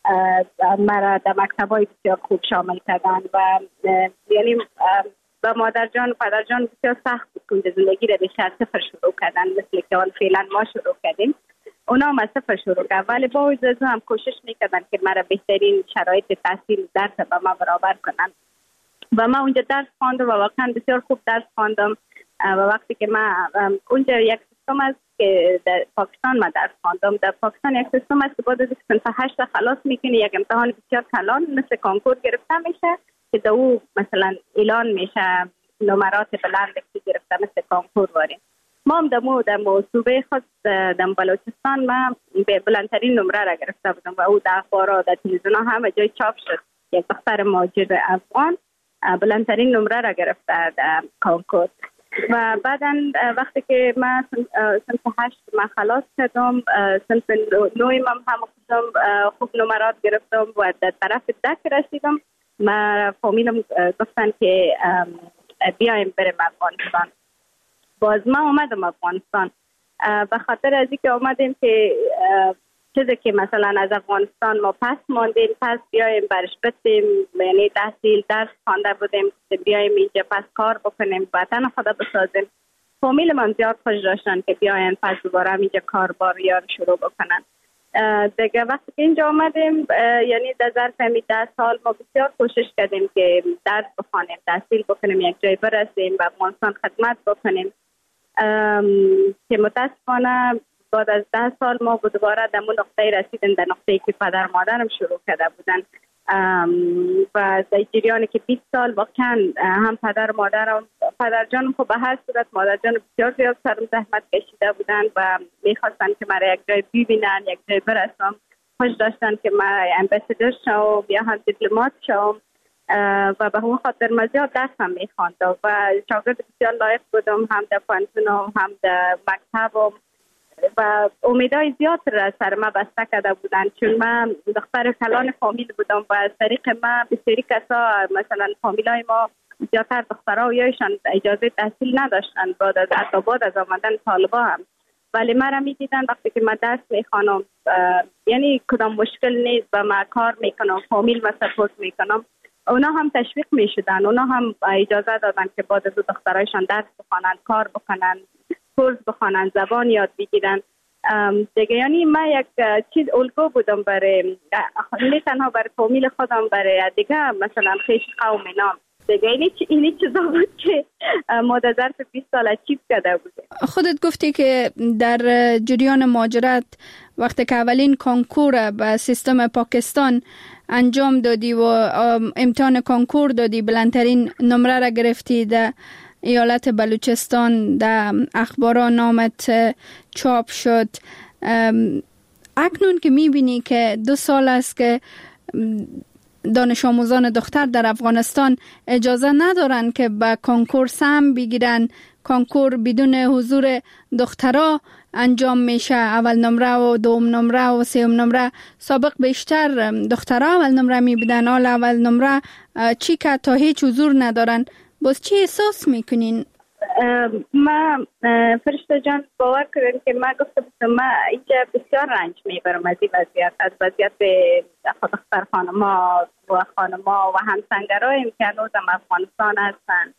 مرا در مکتبای بسیار خوب شامل کردن و یعنی با مادر جان و پدر جان بسیار سخت بود که زندگی را به صفر شروع کردن، مثل که فعلا ما شروع کردیم. اونا هم از صفر شروع کرد، ولی با وجود هم کوشش میکردن که مرا بهترین شرایط تحصیل درس با ما برابر کنن و ما اونجا درس خواندم و واقعا بسیار خوب درس خواندم. و وقتی که ما اونجا یک سیستم است که در پاکستان ما درس خواندم، در پاکستان یک سیستم است که بعد از صنف 8 خلاص میکنی یک امتحان بسیار کلان مثل کنکور گرفته میشه که در او مثلا اعلان میشه نمرات بلند که گرفته مثل کنکور واریم. ما هم در صوبه خود در بلوچستان ما بلندترین نمره را گرفته بودم و او در اخبارات در تلویزیون همه جای چاپ شد. یک دختر مهاجر افغان بلندترین نمره را گرفته در کنکور. و بعدا وقتی که من صنف 8 من خلاص شدم، صنف 9 هم خوب نمرات گرفتم و در طرف دک رسیدم. ما فامیلم گفتن که بیایم بریم افغانستان. باز ما اومدم افغانستان به خاطر از اینکه اومدیم که چیزی که مثلا از افغانستان ما پس ماندیم، پس بیایم برش بتیم، یعنی تحصیل درس خوانده بودیم بیایم اینجا پس کار بکنیم، وطن خدا بسازیم. فامیل من زیاد خوش داشتن که بیایم پس دوباره اینجا کاربار یار شروع بکنن. دیگه وقتی که اینجا آمدیم، یعنی در ظرف 10 سال ما بسیار کوشش کردیم که درس بخوانیم، تحصیل بکنیم، یک جای برسیم و افغانستان خدمت بکنیم که متاسفانه بعد از 10 سال ما دوباره در اون نقطه رسیدیم، در نقطه‌ای که پدر مادرم شروع کرده بودن و در جریانی که 20 سال واقعا هم پدر مادرم، پدر جانم خب به هر صورت، مادر جانم بسیار زیاد سرم زحمت کشیده بودن و میخواستن که مرا یک جای ببینن، یک جای برسم. خوش داشتن که من امباسادور شوم یا هم دیپلمات شوم و به اون خاطر من زیاد درسم میخواندم و شاگرد بسیار لایق بودم، هم در پانتونم هم در مکتبم و امیدهای زیاد را سر ما بسته کرده بودن چون من دختر کلان فامیل بودم و از طریق ما بسیاری کسا مثلا فامیلای ما زیادتر دخترها و یایشان اجازه تحصیل نداشتن بعد از آمدن طالبا هم، ولی من را میدیدن وقتی که من درس میخوانم یعنی کدام مشکل نیست و من کار میکنم، فامیل و سپورت میکنم، اونا هم تشویق میشدن، اونا هم اجازه دادن که بعد از دخترایشان درس بخوانن، کار بکنن، کورس بخوانن، زبان یاد بگیرن دیگه. یعنی من یک چیز الگو بودم برای نه تنها برای فامیل خودم، برای دیگه مثلا خیش قوم اینا دیگه. اینی چیزا بود که ما در ظرف 20 سال اچیو کرده بودیم. خودت گفتی که در جریان مهاجرت وقتی که اولین کنکور به سیستم پاکستان انجام دادی و امتحان کنکور دادی، بلندترین نمره را گرفتی، در ایالت بلوچستان در اخباران نامت چاپ شد. اکنون که میبینی که 2 سال است که دانش آموزان دختر در افغانستان اجازه ندارن که به کنکور سهم بگیرن. کنکور بدون حضور دخترها انجام میشه. اول نمره و دوم نمره و سوم نمره. سابق بیشتر دخترها اول نمره میبودن، حال اول نمره چی که تا هیچ حضور ندارن. باز چی احساس میکنین؟ ما فرشته جان باور کنین که ما گفتم ما اینجا بسیار رنج میبرم از این وضعیت، از وضعیت دختر خانما و خانما و همسنگرایم که هنوز هم افغانستان هستن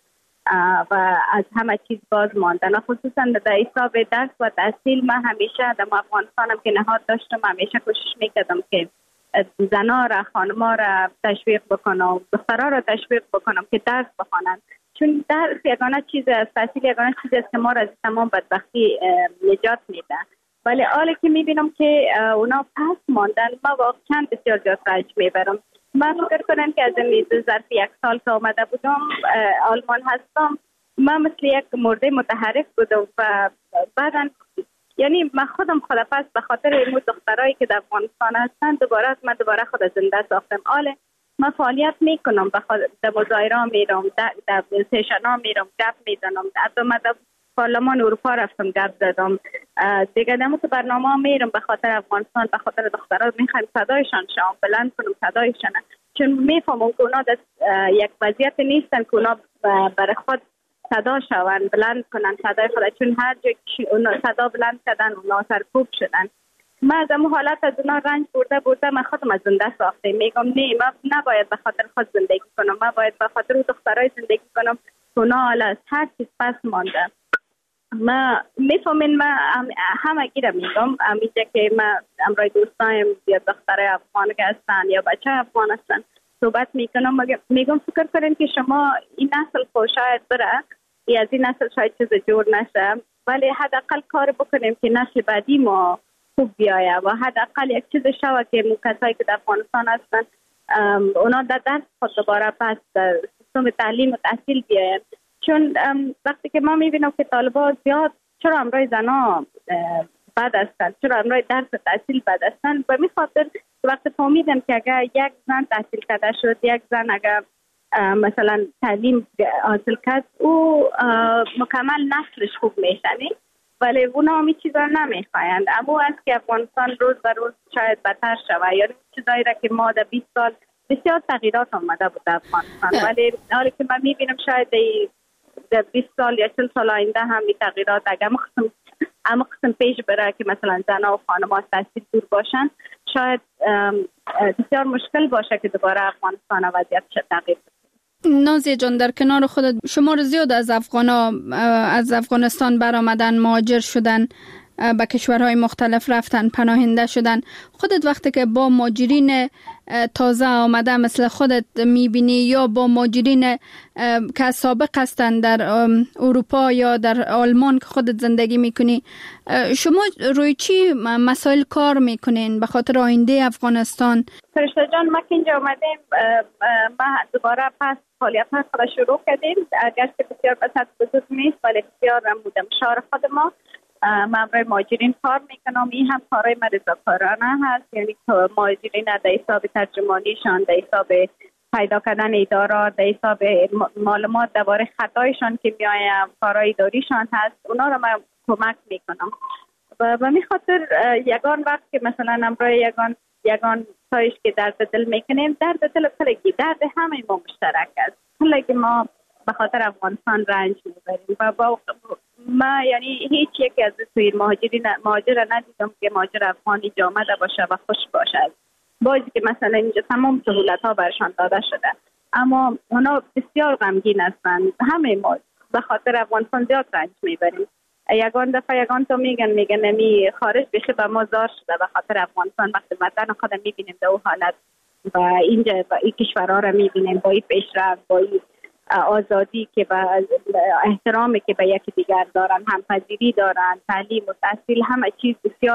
و از همه چیز باز ماندن، خصوصا در حساب درس و تحصیل. من همیشه در افغانستانم که نهاد داشتم همیشه کوشش میکردم که زنا را، خانما را تشویق بکنم، دخترها را تشویق بکنم که درس بخوانن، چون درس یگانه چیز است، تحصیل یگانه چیز است که ما را از تمام بدبختی نجات میده. ولی حالی که میبینم که اونا پس ماندن، ما واقعا بسیار زیاد رنج میبرم. من فکر کنم که از این ظرف 1 سال که آمده بودم آلمان هستم، من مثل یک مرده متحرک بودم و بعدا یعنی من خودم پس به خاطر این دخترایی که در افغانستان هستن من دوباره خود زنده ساختم. حالا من فعالیت میکنم، در مظاهره میرم، در سشنا میرم، گپ میزنم، در پارلمان اروپا رفتم گپ زدم دیگه. دمو تو برنامه میرم به خاطر افغانستان، به خاطر دخترها میخوایم صدایشان شام بلند کنم، صدایشان، چون میفهمم که اونا در یک وضعیت نیستن که اونا برای خود صدا شون، بلند کنن صدای خود، چون هر جا اونا صدا بلند کردن اونا سرکوب شدن. من از اون حالت از اونا رنج برده من خودم از زنده ساخته. میگم نه، من نباید به خاطر خود زندگی کنم، من باید به خاطر اون دخترای زندگی کنم که اونا حالا از هر چیز پس مانده. ما میفهمین، من همه گیره میگم امیجا که من امرای دوستایم یا دخترای افغان که هستن یا بچه افغان هستن صحبت میکنم، میگم فکر کنین که شما این نسل خود شاید بره یا از این نسل شاید چیز جور نشه، ولی حداقل کار بکنیم که نسل بعدی ما خوب بیایه و حداقل یک چیز شوه که کسایی که در افغانستان هستن اونا در درس خود دوباره پس در سیستم تعلیم و تحصیل بیاین. چون وقتی که ما میبینم که طالبان زیاد چرا امرای زنا بد هستن، چرا امرای درس و تحصیل بد هستن، به می خاطر وقتی فهمیدم که اگر یک زن تحصیل کرده شد، یک زن اگر مثلا تعلیم حاصل کرد، او مکمل نسلش خوب میشنی، ولی اونا همی چیزا نمیخوایند. اما است که افغانستان روز به روز شاید بدتر شود، یعنی چیزایی را که ما در 20 سال بسیار تغییرات آمده بود در افغانستان، ولی حالی که من میبینم شاید در 20 سال یا 40 سال آینده هم این تغییرات اگر اما قسم پیش بره که مثلا زنها و خانم‌ها از تحصیل دور باشن، شاید بسیار مشکل باشه که دوباره افغانستان وضعیتش تغییر کنه. نازیه جان، در کنار خودت شمار زیاد از از افغانستان برآمدن، مهاجر شدن، به کشورهای مختلف رفتن، پناهنده شدن. خودت وقتی که با مهاجرین تازه آمده مثل خودت میبینی یا با مهاجرین که سابق هستن در اروپا یا در آلمان که خودت زندگی میکنی، شما روی چی مسائل کار میکنین به خاطر آینده افغانستان؟ فرشته جان، ما که اینجا آمدیم ما دوباره پس فعالیت های خود شروع کردیم، اگرچه بسیار بسیار بزرگ نیست ولی بسیار مشار خود ما. من برای مهاجرین کار میکنم، این هم کارهای من رضاکارانه هست، یعنی مهاجرین در حساب ترجمانیشان، در حساب پیدا کردن ادارات، در حساب معلومات درباره خطایشان که میایم، کارهای اداریشان هست، اونا رو من کمک میکنم. و می خاطر یگان وقت که مثلا امرای یگان تایش که درد دل میکنیم، درد دل کلگی، درد همه ما مشترک است، کلگی ما به خاطر افغانستان رنج میبریم و با ما یعنی هیچ یکی از توی مهاجر ندیدم که مهاجر افغانی جامده باشه و خوش باشه، بازی که مثلا اینجا تمام سهولت ها برشان داده شده، اما اونا بسیار غمگین هستند. همه ما به خاطر افغانستان زیاد رنج میبریم. یگان دفعه تو میگن نمی خارج بشه به ما زار شده به خاطر افغانستان، وقتی وطن خودم میبینیم در اون حالت و اینجا با این کشورها رو میبینیم با این پیشرفت، با این آزادی که با احترامی که به یکی دیگر دارن، همپذیری دارن، تعلیم و تحصیل، همه چیز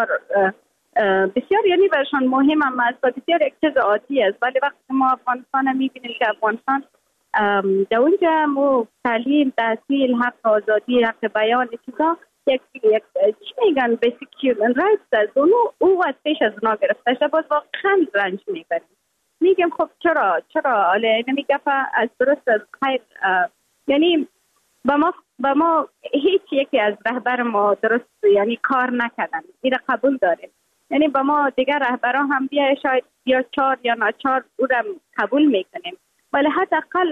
بسیار یعنی برشان مهم هم است و بسیار یک چیز عادی است. ولی وقتی ما افغانستان میبینیم که افغانستان در اونجا مو تعلیم، تحصیل، حق آزادی، حق بیان، چیزا یک چی میگن بیسیک هیومن رایتس است، او از پیش از اونا گرفته شده، باز واقعا رنج میبریم. میگم خب چرا حالا نمیگه از درست از خیر، یعنی با ما هیچ یکی از رهبر ما درست یعنی کار نکردن، این قبول داریم. یعنی با ما دیگر رهبران هم شاید یا 4 یا ناچار او را قبول میکنیم، ولی حداقل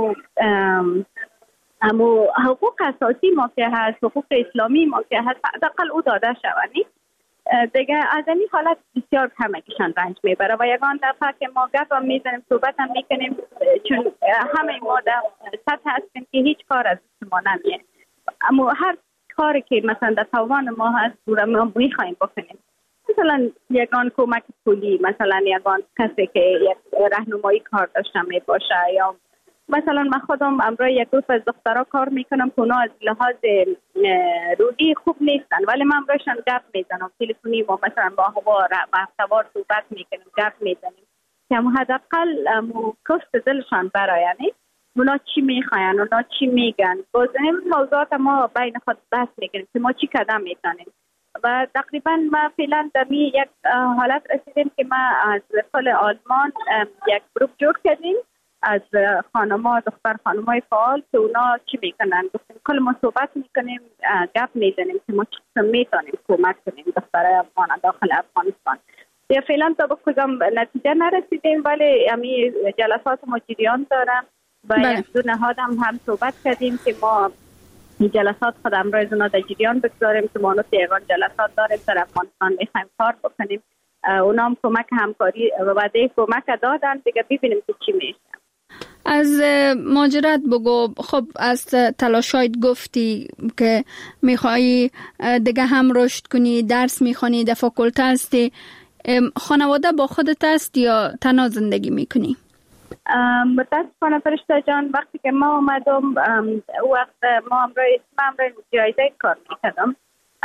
امو حقوق اساسی ما که هست، حقوق اسلامی ما که هست، حداقل او داده شوند. دیگه از این حالت بسیار کمکشان رنج میبره و یگان دفعه که ما گپ هم میزنیم، صحبت هم میکنیم، چون همه ما در سطح هستیم که هیچ کار از ما نمیه، اما هر کاری که مثلا در توان ما هست رو ما میخوایم بکنیم. مثلا یگان کمک پولی، مثلا یگان کسی که یک راهنمایی کار داشته می باشه، یا مثلا من خودم امروز یک گروه از دخترها کار میکنم که اونا از لحاظ روحی خوب نیستن، ولی من امروزشان گپ میزنم تلفنی، و مثلا با هفتوار صحبت میکنیم، گپ میزنیم که حداقل کشت دلشان برای، یعنی اونا چی میخواین، اونا چی میگن. باز این موضوعات ما بین خود بحث میکنیم که ما چی قدم میتونیم. و تقریبا ما فعلا در یک حالت رسیدیم که ما از کل آلمان یک گروه جور کردیم از خانم‌ها، دختر خانم‌های فعال که اونا چی میکنن. گفتیم کل ما صحبت میکنیم، گپ میزنیم که ما چی میتونیم کمک کنیم دخترای افغان داخل افغانستان. فعلا تا به کدام نتیجه نرسیدیم، ولی امی جلسات ما جریان دارم و یک دو نهاد هم صحبت کردیم که ما این جلسات خود امروز اونا در جریان بگذاریم که ما تیغان جلسات داریم در افغانستان میخوایم کار بکنیم. اونا هم کمک همکاری و وعده کمک دادن، دیگه ببینیم که چی میشه. از ماجرات بگو. خب از تلاشایت گفتی که میخوایی دیگه هم رشد کنی، درس میخوانی، در فاکولته هستی. خانواده با خودت است یا تنها زندگی میکنی؟ متاسفانه فرشته جان وقتی که ما آمدم وقت ما امروز جایزه کار میکردم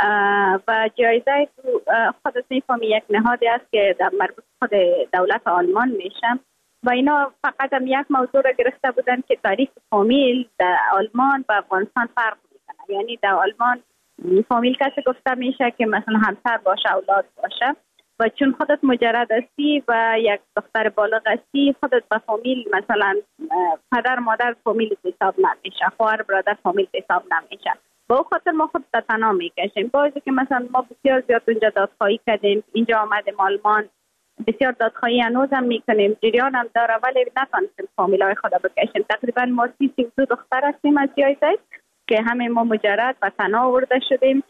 و جایزه خودت میفهمی یک نهادی است که در مربوط خود دولت آلمان میشم و اینا فقط هم یک موضوع را گرفته بودن که تاریخ فامیل در آلمان و افغانستان فرق میکنه. یعنی در آلمان فامیل کسی گفته میشه که مثلا همسر باشه، اولاد باشه، و چون خودت مجرد هستی و یک دختر بالغ هستی، خودت با فامیل مثلا پدر مادر فامیل حساب نمیشه، خواهر برادر فامیل حساب نمیشه. با خاطر ما خود تنها میکشیم. بازی که مثلا ما بسیار زیاد اونجا دادخواهی کردیم، اینجا آمدیم آلمان بسیار دادخواهی هنوز هم میکنیم، جریان هم داره، ولی نتونستیم فامیلای خود بکشیم. تقریبا ما 32 دختر هستیم از جایزه که همه ما مجرد و تنها آورده شدیم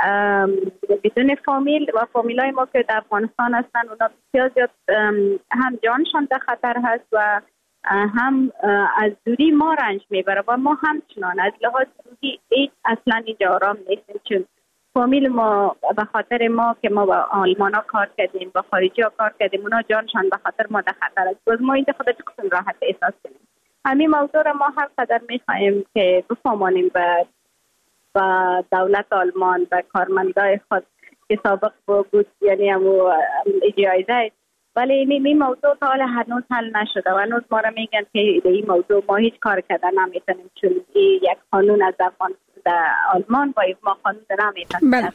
بدون فامیل. و فامیلای ما که در افغانستان هستن اونا بسیار زیاد هم جانشان در خطر هست و هم از دوری ما رنج میبره و ما همچنان از لحاظ روحی اصلا اینجا آرام نیستیم، چون فامیل ما به خاطر ما که ما با آلمان ها کار کردیم، با خارجی ها کار کردیم، اونا جانشان به خاطر ما در خطر است. باز ما اینجا خود چقدر راحت احساس کنیم. همین موضوع را ما هر قدر میخواهیم که بفهمانیم و دولت آلمان و کارمندای خود که سابق بود، یعنی همو جایزه، ولی این موضوع تا حالا هنوز حل نشده و هنوز ما را میگن که این موضوع ما هیچ کار کردن نمیتونیم، چون یک قانون از در آلمان و ما قانون نمیتونیم.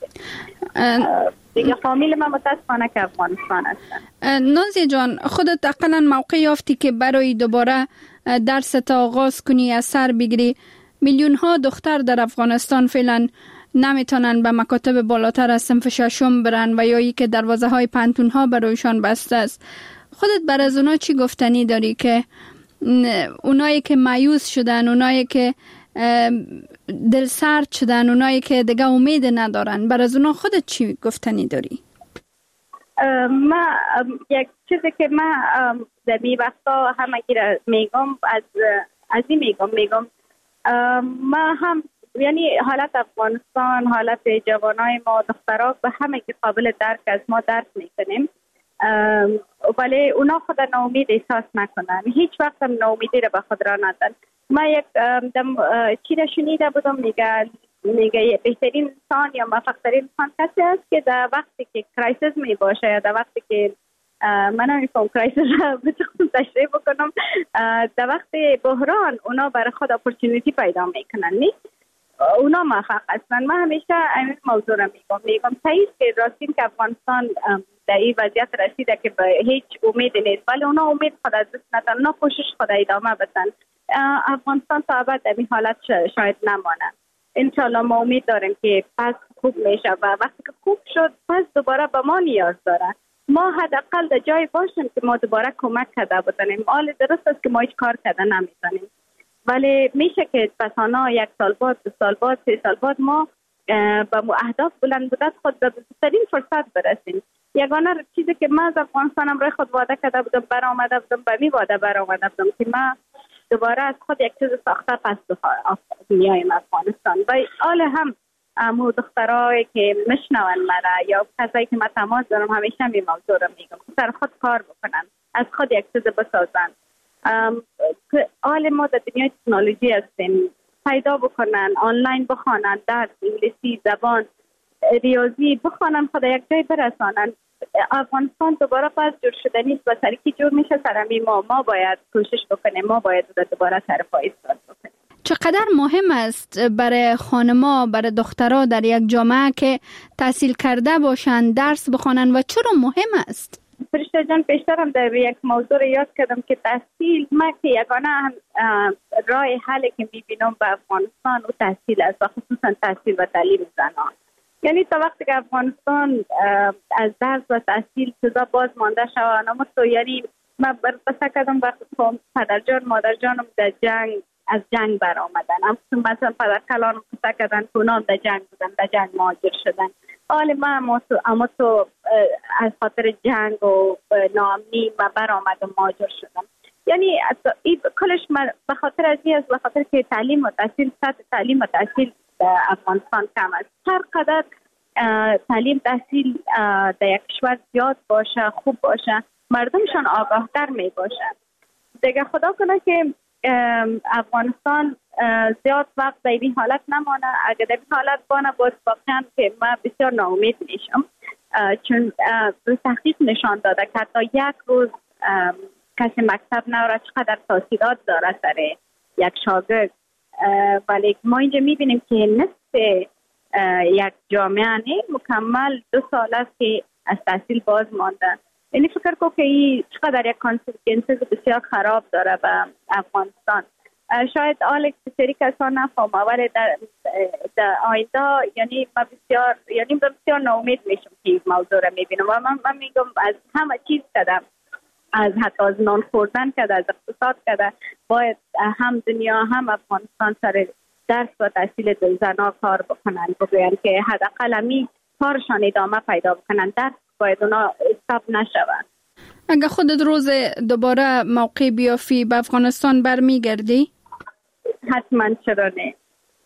دیگه فامیل ما متاسفانه که افغانستان هستن. نازیه جان، خودت اقلا موقع یافتی که برای دوباره درس تا آغاز کنی، از سر بگیری. میلیون ها دختر در افغانستان فعلا نمیتونن به مکاتب بالاتر از صنف ششم برن و یا ای که دروازه های پانتون ها برایشان بسته است. خودت بر از اونا چی گفتنی داری که اونایی که مایوس شدن، اونایی که دل سرد شدن، اونایی که دیگه امید ندارن، بر از اونا خودت چی گفتنی داری؟ ما یک چیزی که ما در می وقتا همگی را میگم از این میگم ما هم یعنی حالت افغانستان، حالت جوانای ما دخترها به همه که قابل درک از ما درک میکنیم، ولی اونا خود ناامید احساس نکنن، هیچ وقت هم ناامیدی را به خود را ندن. ما یک چی را شنیده بودم، میگه بهترین انسان یا موفق‌ترین انسان کسی است که در وقتی که کرایسیس می باشه یا در وقتی که من نمی‌فهم کرایسیس را بتونم تشریح بکنم، در وقت بحران اونا برای خود اپورتونیتی پیدا میکنن. اونا موفق هستن. من همیشه این موضوع را میگم صحیح که راستین که افغانستان در این وضعیت رسیده که به هیچ امید نیست، ولی اونا امید خود از دست ندن، اونا کوشش خود ادامه بدن. افغانستان تا ابد در این حالت شاید نمانه. انشالله ما امید داریم که پس خوب میشه و وقتی که خوب شد پس دوباره به ما نیاز داره. ما حداقل در جای باشیم که ما دوباره کمک کرده بودیم. حال درست است که ما هیچ کار کرده نمیتونیم، ولی میشه که پسانا 1 سال بعد، 2 سال بعد، 3 سال بعد ما به اهداف بلند مدت خود به بهترین فرصت برسیم. یگانه چیزی که من از افغانستانم روی خود وعده کرده بودم، برآمده بودم، به می وعده برآمده بودم که من دوباره از خود یک چیز ساخته پس میایم افغانستان. و حال هم امو دخترایی که میشنون مرا یا کسایی که من تماس دارم همیشه می موضوع رو میگم سر خود کار بکنن، از خود یک چیز بسازن. حال ما در دنیای تکنولوژی هستیم، پیدا بکنن، آنلاین بخوانن، درس انگلیسی، زبان، ریاضی بخوانن، خود یک جای برسانن. افغانستان دوباره پس جور شده نیست و سری که جور میشه سرمی ما باید کوشش بکنیم، ما باید دوباره سر پا ایستاد بکنیم. چقدر مهم است برای خانما، برای دخترها در یک جامعه که تحصیل کرده باشن، درس بخوانن و چرا مهم است؟ فرشته جان پیشترم در یک موضوع یاد کردم که تحصیل، من که یگانه راه حلی که میبینم به افغانستان و تحصیل است و خصوصا تحصیل و تعلیم زنان. یعنی تا وقتی که افغانستان از درس و تحصیل چیزا باز مانده شود، اما تو یعنی من بسته کردم وقتی پدر جان مادر جانم در جنگ از جنگ بر آمدن، مثلا پدر کلانم بسته کردن که اونام در جنگ بودن، در جنگ مهاجر شدن. حال من اما تو از خاطر جنگ و ناامنی من بر آمدم مهاجر شدم. یعنی کلش به خاطر از این است، به خاطر که تعلیم و تحصیل، سطح تعلیم و تحصیل در افغانستان کم است. هر قدر تعلیم تحصیل در یک کشور زیاد باشه، خوب باشه، مردمشان آگاهتر می باشه. دیگه خدا کنه که افغانستان زیاد وقت در این حالت نمانه. اگر در این حالت بانه بود واقعا که من بسیار ناامید میشم، چون تحقیق نشان داده که حتی یک روز کسی مکتب نوره چقدر تاثیرات داره سر یک شاگرد. ولی ما اینجا میبینیم که نصف یک جامعه مکمل 2 سال است که از تحصیل باز مانده. یعنی فکر کنم که این چقدر یک کانسیکونسز بسیار خراب داره به افغانستان. شاید آلک بسیاری کسان نفهمه، ولی در آینده یعنی من بسیار ناامید میشم که این موضوع را میبینم و من میگم از همه چیز کردم، از حتی از نان خوردن کرده، از اقتصاد کرده، باید هم دنیا هم افغانستان سر درس و تحصیل زنها کار بکنن، بگوین که حداقل همی کارشان ادامه پیدا بکنن، درس باید اونا استاپ نشود. اگه خودت روز دوباره موقع بیافی به افغانستان برمیگردی؟ حتما چرا نه.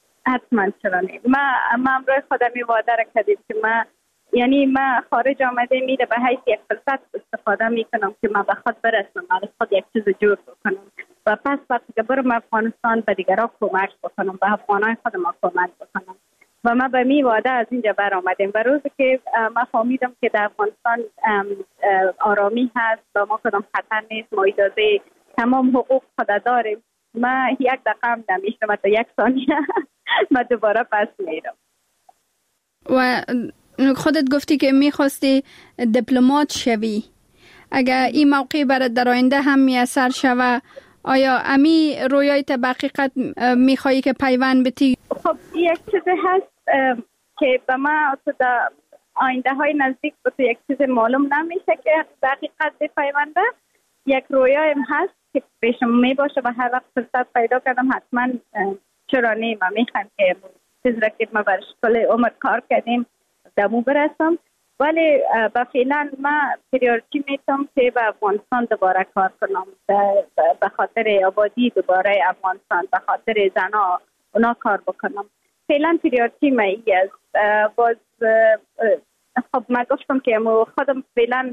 من امروز خودم وعده را کردم که من خارج آمده میره به حیث یک فرصت استفاده میکنم که من به خود برسم، من خود یک چیز جور بکنم و پس وقتی که برم افغانستان به دیگران کمک بکنم، به افغانای خودم کمک بکنم. و من به می وعده از اینجا بر آمدیم و روزی که من فهمیدم که در افغانستان آرامی هست و ما کدام خطر نیست، ما اجازه تمام حقوق خود داریم، من یک دقیقه هم نمیشم، تا 1 ثانیه من دوباره پس میرم. و خودت گفتی که میخواستی دیپلمات شوی، اگر این موقع برات در آینده هم میسر شوه، آیا امی رویایت به حقیقت میخوایی که پیوند بتی؟ خب یک چیزی هست که به من در آینده های نزدیک به یک چیز معلوم نمیشه که به حقیقت بپیونده. یک رویایم هست که پیشم می باشه و هر وقت فرصت پیدا کردم حتما چرا نه من میخوام که چیز را که ما برش کل عمر کار کردیم دمو برسم. ولی با فعلا من پریورتی میتونم که به افغانستان دوباره کار کنم، به خاطر آبادی دوباره افغانستان، به خاطر زنها اونا کار بکنم. فعلا پریورتی من ای است. باز خب من گفتم که خودم فعلا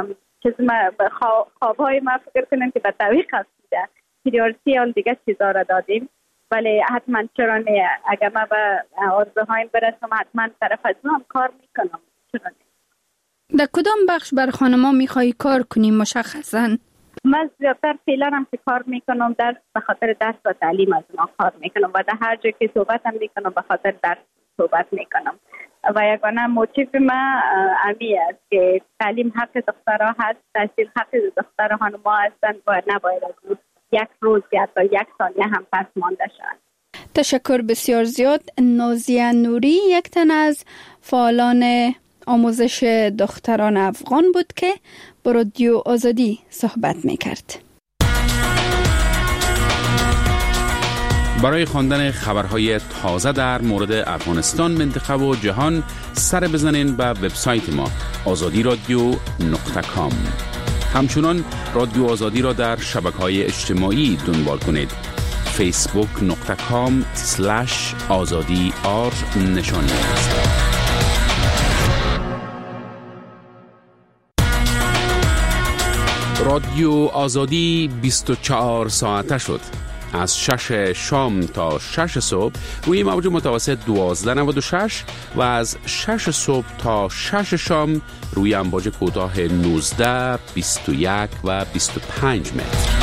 خوابهای ما فکر کنم که به طویق هستیده پریورتی اون دیگه چیزا را دادیم، ولی حتما چرا نه، اگر من به آرزوهایم برسم حتما طرف از هم کار میکنم. چرا نه؟ در کدام بخش بر خانما میخوایی کار کنی مشخصا؟ من زیادتر فعلا هم که کار میکنم درس به خاطر درس و تعلیم از ما کار میکنم و در هر جا که صحبت هم میکنم به خاطر درس صحبت میکنم و یگانه موتیف من امی است که تعلیم حق دخترها هست، تحصیل حق دختر خانم‌ها هستند و نباید از یک روز یا تا یک ثانیه هم پس مانده شوند. تشکر بسیار زیاد. نازیه نوری یک تن از فعالان آموزش دختران افغان بود که با رادیو آزادی صحبت میکرد. برای خواندن خبرهای تازه در مورد افغانستان، منطقه و جهان سر بزنین به وبسایت ما azadi.radio.com. همچنان رادیو آزادی را در شبکه‌های اجتماعی دنبال کنید. facebook.com/azadi نشانی است. رادیو آزادی 24 ساعته شد. از 6 شام تا 6 صبح روی موج متوسط 1296 و از 6 صبح تا 6 شام روی امواج کوتاه 19، 21 و 25 متر.